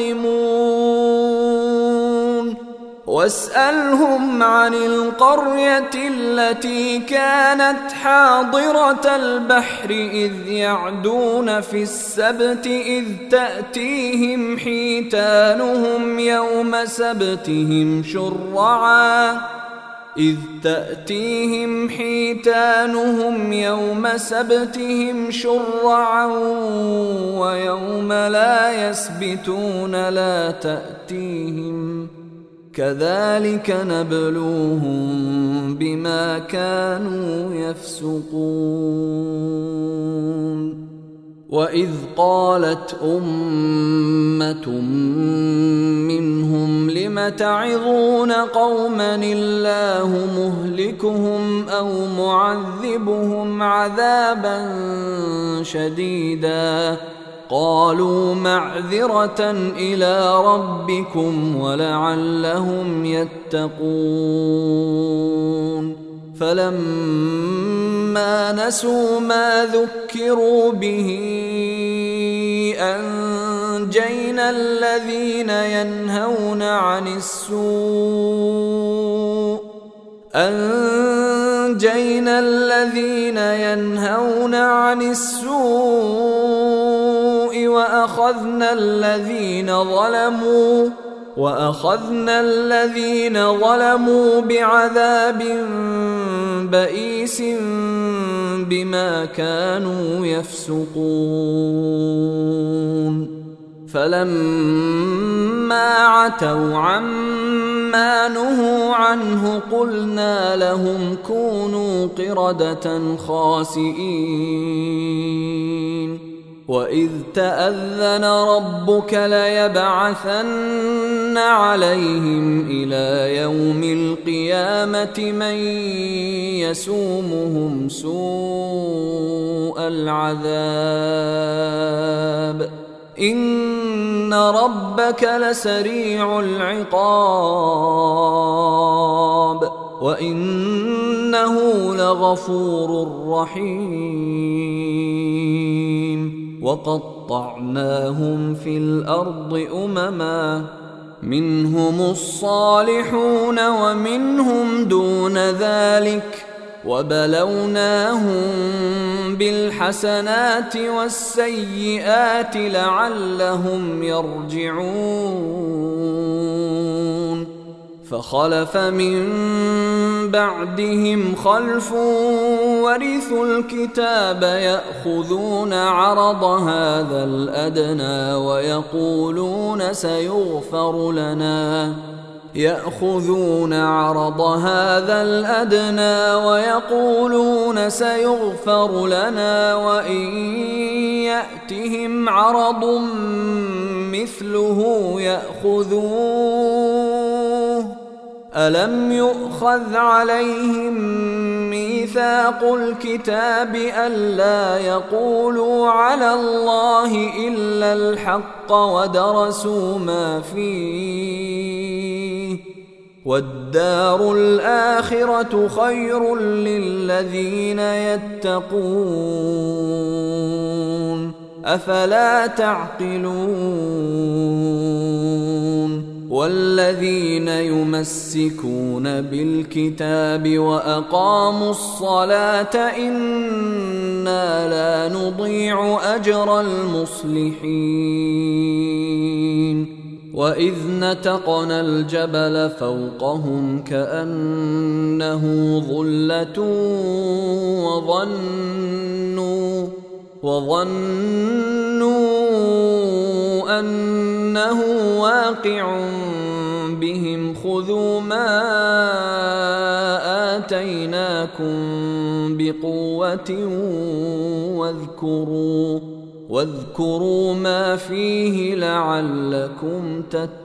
[SPEAKER 1] يظلمون واسألهم عن القرية التي كانت حاضرة البحر إذ يعدون في السبت إذ تأتيهم حيتانهم يوم سبتهم شرعا ويوم لا يسبتون لا تأتيهم كذلك نبلوهم بما كانوا يفسقون وإذ قالت أمة منهم لم تعظون قوما الله مهلكهم أو معذبهم عذابا شديدا قالوا معذرة إلى ربكم ولعلهم يتقون فلما نسوا ما ذكروا به أنجينا الذين ينهون عن السوء وأخذنا الذين ظلموا بعذاب بئيس بما كانوا يفسقون فلما عتوا عما نهوا عنه قلنا لهم كونوا قردة خاسئين وإذ تأذن ربك ليبعثن عليهم إلى يوم القيامة من يسومهم سوء العذاب إن ربك لسريع العقاب وإنه لغفور رحيم وقطعناهم في الأرض أمما منهم الصالحون ومنهم دون ذلك وبلوناهم بالحسنات والسيئات لعلهم يرجعون فخلف من بعدهم خلف ورثوا الكتاب يأخذون عرض هذا الأدنى ويقولون سيغفر لنا وإن يأتهم عرض مثله يأخذوه ألم يؤخذ عليهم ميثاق الكتاب ألا يقولوا على الله إلا الحق ودرسوا ما فيه، والدار الآخرة خير للذين يتقون، أفلا تعقلون؟ والذين يمسكون بالكتاب وأقاموا الصلاة إنا لا نضيع أجر المصلحين. وإذ نتقنا الجبل فوقهم كأنه ظلة وظنوا أنه واقع بهم خذوا ما آتيناكم بقوة واذكروا ما فيه لعلكم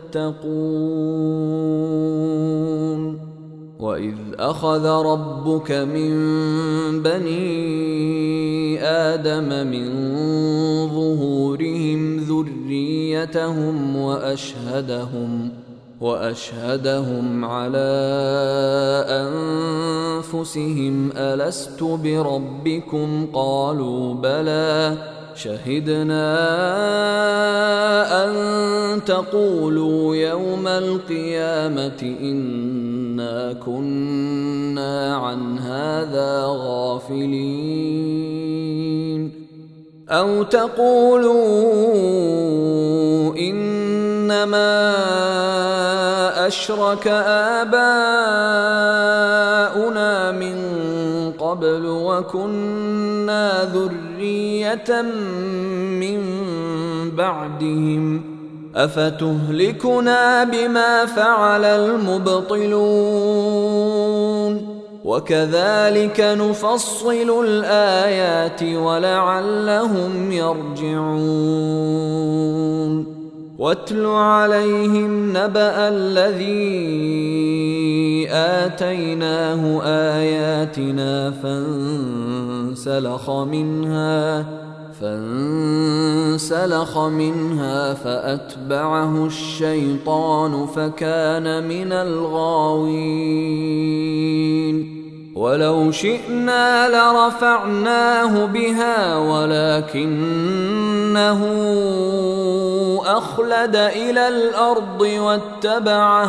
[SPEAKER 1] تتقون. وإذ أخذ ربك من بني آدم من ظهورهم ذريتهم وأشهدهم على أنفسهم ألست بربكم قالوا بلى شهدنا أن تقولوا يوم القيامة إنا كنا عن هذا غافلين أو تقولوا إنما أشرك آباؤنا من قبل وكنا ذرية من بعدهم أفتهلكنا بما فعل المبطلون وكذلك نفصل الآيات ولعلهم يرجعون. واتل عليهم نبأ الذي آتيناه آياتنا فانسلخ منها فأتبعه الشيطان فكان من الغاوين. ولو شئنا لرفعناه بها ولكنه أخلد إلى الأرض واتبع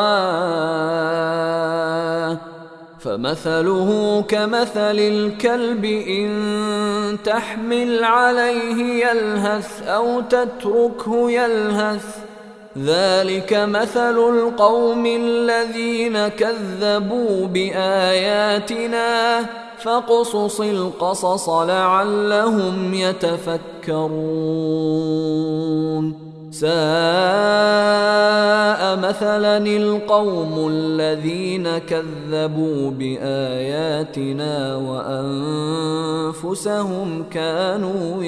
[SPEAKER 1] هواه فمثله كمثل الكلب إن تحمل عليه يلهث أو تتركه يلهث ذلك مثل القوم الذين كذبوا بآياتنا فاقصص القصص لعلهم يتفكرون. ساء مثلا القوم الذين كذبوا بآياتنا وأنفسهم كانوا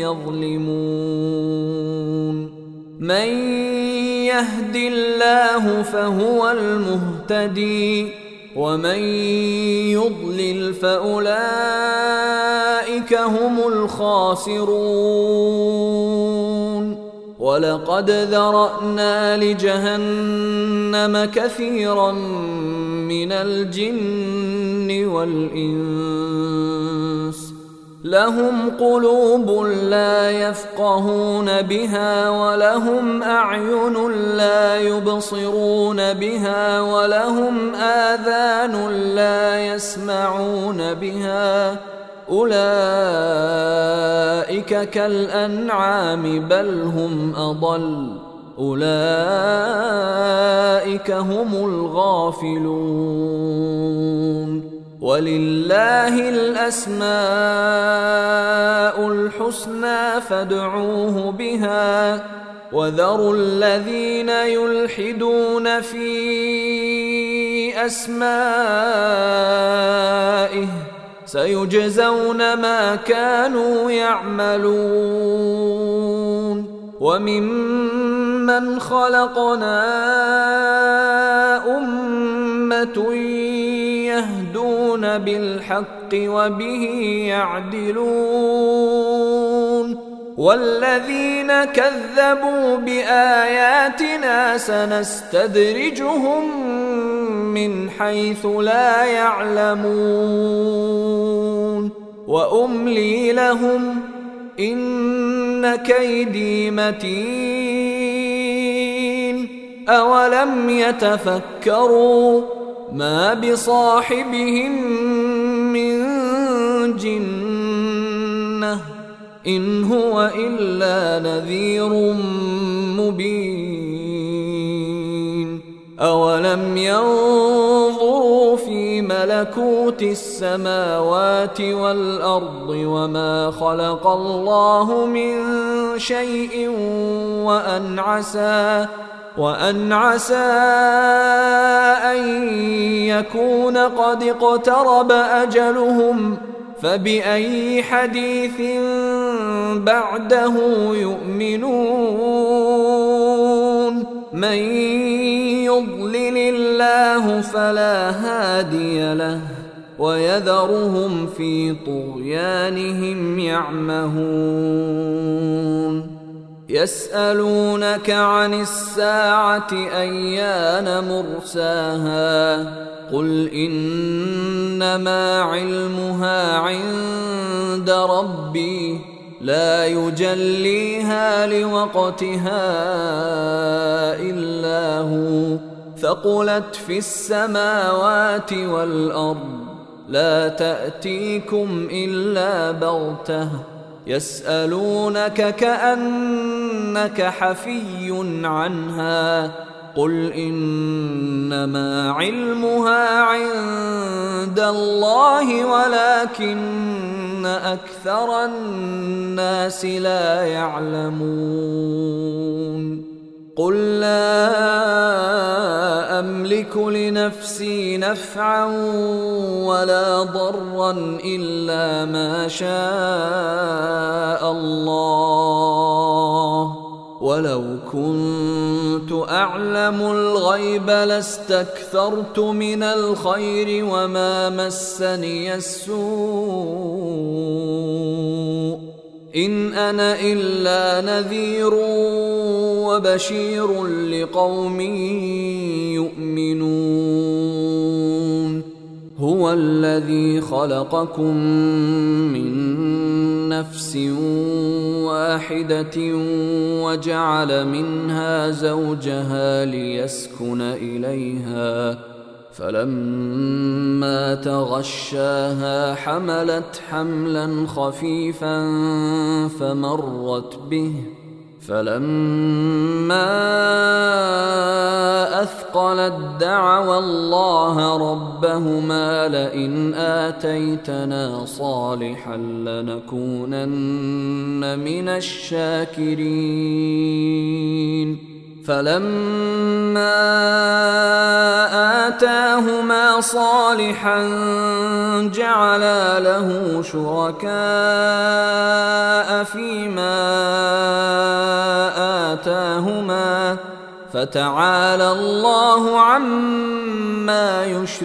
[SPEAKER 1] يظلمون. من يهد الله فهو المهتدي ومن يضلل فأولئك هم الخاسرون. ولقد ذرأنا لجهنم كثيرا من الجن والإنس لهم قلوب لا يفقهون بها ولهم أعين لا يبصرون بها ولهم آذان لا يسمعون بها أولئك كالأنعام بل هم أضل أولئك هم الغافلون. ولله الأسماء الحسنى فادعوه بها وذروا الذين يلحدون في أسمائه سيجزون ما كانوا يعملون. وممن خلقنا أمة يهدون بالحق وبه يعدلون والذين كذبوا بآياتنا سنستدرجهم من حيث لا يعلمون وأملي لهم إن كيدي متين أولم يتفكروا ما بصاحبهم من جنة إن هو إلا نذير مبين أولم ينظروا في ملكوت السماوات والأرض وما خلق الله من شيء وأن عسى أن يكون قد اقترب أجلهم فبأي حديث بعده يؤمنون من يضلل الله فلا هادي له ويذرهم في طغيانهم يعمهون يسألونك عن الساعة أيان مرساها قل إنما علمها عند ربي لا يجليها لوقتها إلا هو ثقلت في السماوات والأرض لا تأتيكم إلا بغتة يسألونك كأنك حفي عنها قل إنما علمها عند الله ولكن أكثر الناس لا يعلمون قل لا أملك لنفسي نفعا ولا ضرا إلا ما شاء الله ولو كنت أعلم الغيب لاستكثرت من الخير وما مسني السوء إن أنا إلا نذير وبشير لقوم يؤمنون هو الذي خلقكم من نفس واحدة وجعل منها زوجها ليسكن إليها فلما تغشاها حملت حملا خفيفا فمرت به فلما أثقلت دعوا الله ربهما لئن آتيتنا صالحا لنكونن من الشاكرين فلما آتاهما صالحا جعلا له شركاء فيما آتاهما فتعالى الله عما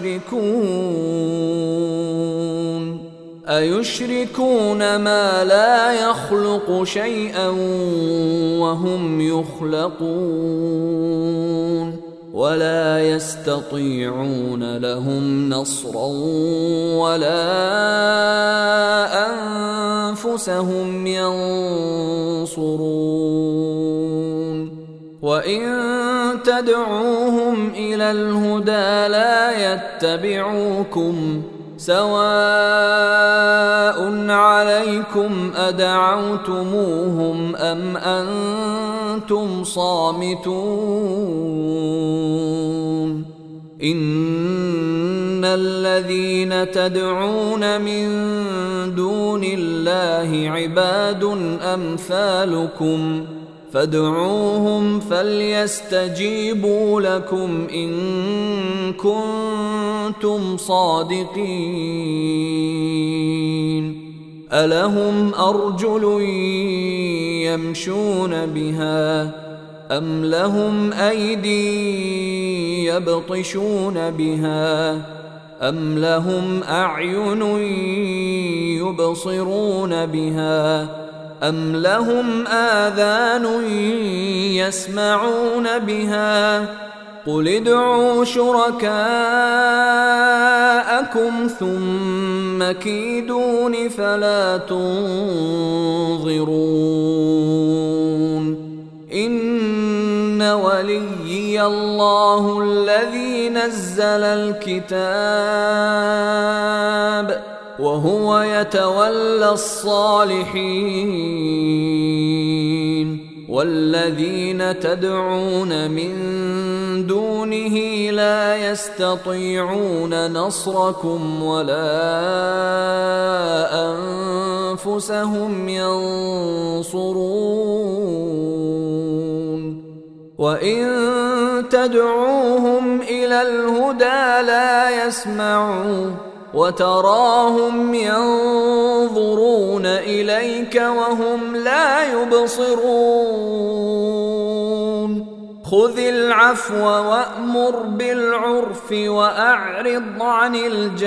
[SPEAKER 1] يشركون أيشركون ما لا يخلق شيئا وهم يخلقون ولا يستطيعون لهم نصرا ولا أنفسهم ينصرون وإن تدعوهم إلى الهدى لا يتبعوكم سواء عليكم أدعوتموهم أم أنتم صامتون إن الذين تدعون من دون الله عباد أمثالكم فادعوهم فليستجيبوا لكم إن كنتم صادقين ألهم أرجل يمشون بها أم لهم أيدي يبطشون بها أم لهم أعين يبصرون بها أم لهم آذان يسمعون بها قل ادعوا شركاءكم ثم كيدون فلا تنظرون إن وليي الله الذي نزل الكتاب وهو يتولى الصالحين والذين تدعون من دونه لا يستطيعون نصركم ولا أنفسهم ينصرون وإن تدعوهم إلى الهدى لا يسمعوا وتراهم ينظرون إليك وهم لا يبصرون خذ العفو وأمر بالعرف وأعرض عن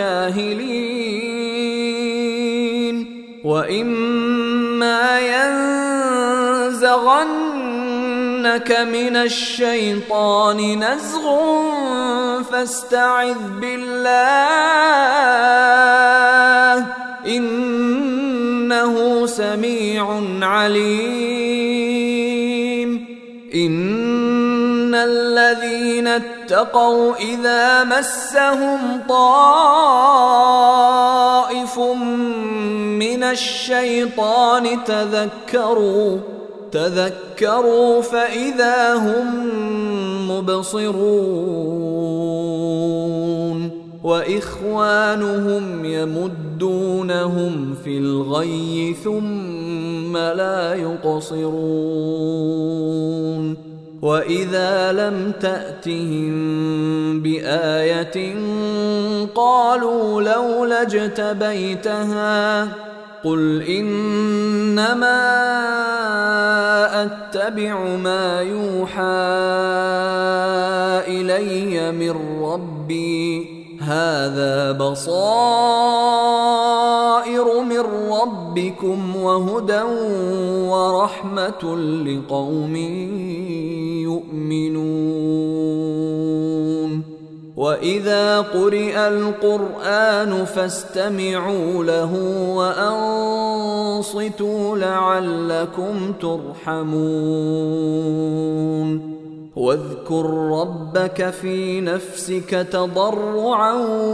[SPEAKER 1] الجاهلين وإما ينزغنك من الشيطان نزغ فاستعذ بالله إنه سميع عليم إن الذين اتقوا إذا مسهم طائف من الشيطان تذكروا فإذا هم مبصرون وإخوانهم يمدونهم في الغي ثم لا يقصرون وإذا لم تأتهم بآية قالوا لولا اجتبيتها قل إنما أتبع ما يوحى إلي من ربي هذا بصائر من ربكم وهدى ورحمة لقوم يؤمنون وإذا قرئ القرآن فاستمعوا له وأنصتوا لعلكم ترحمون واذكر ربك في نفسك تضرعا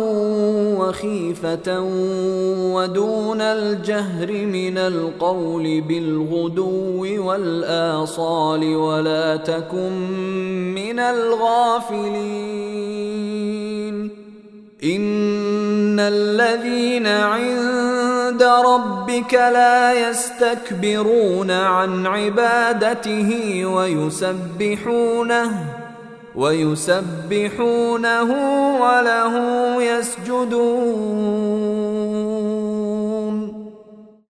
[SPEAKER 1] وخيفة ودون الجهر من القول بالغدو والآصال ولا تكن من الغافلين إن الذين عند ربك لا يستكبرون عن عبادته ويسبحونه وله يسجدون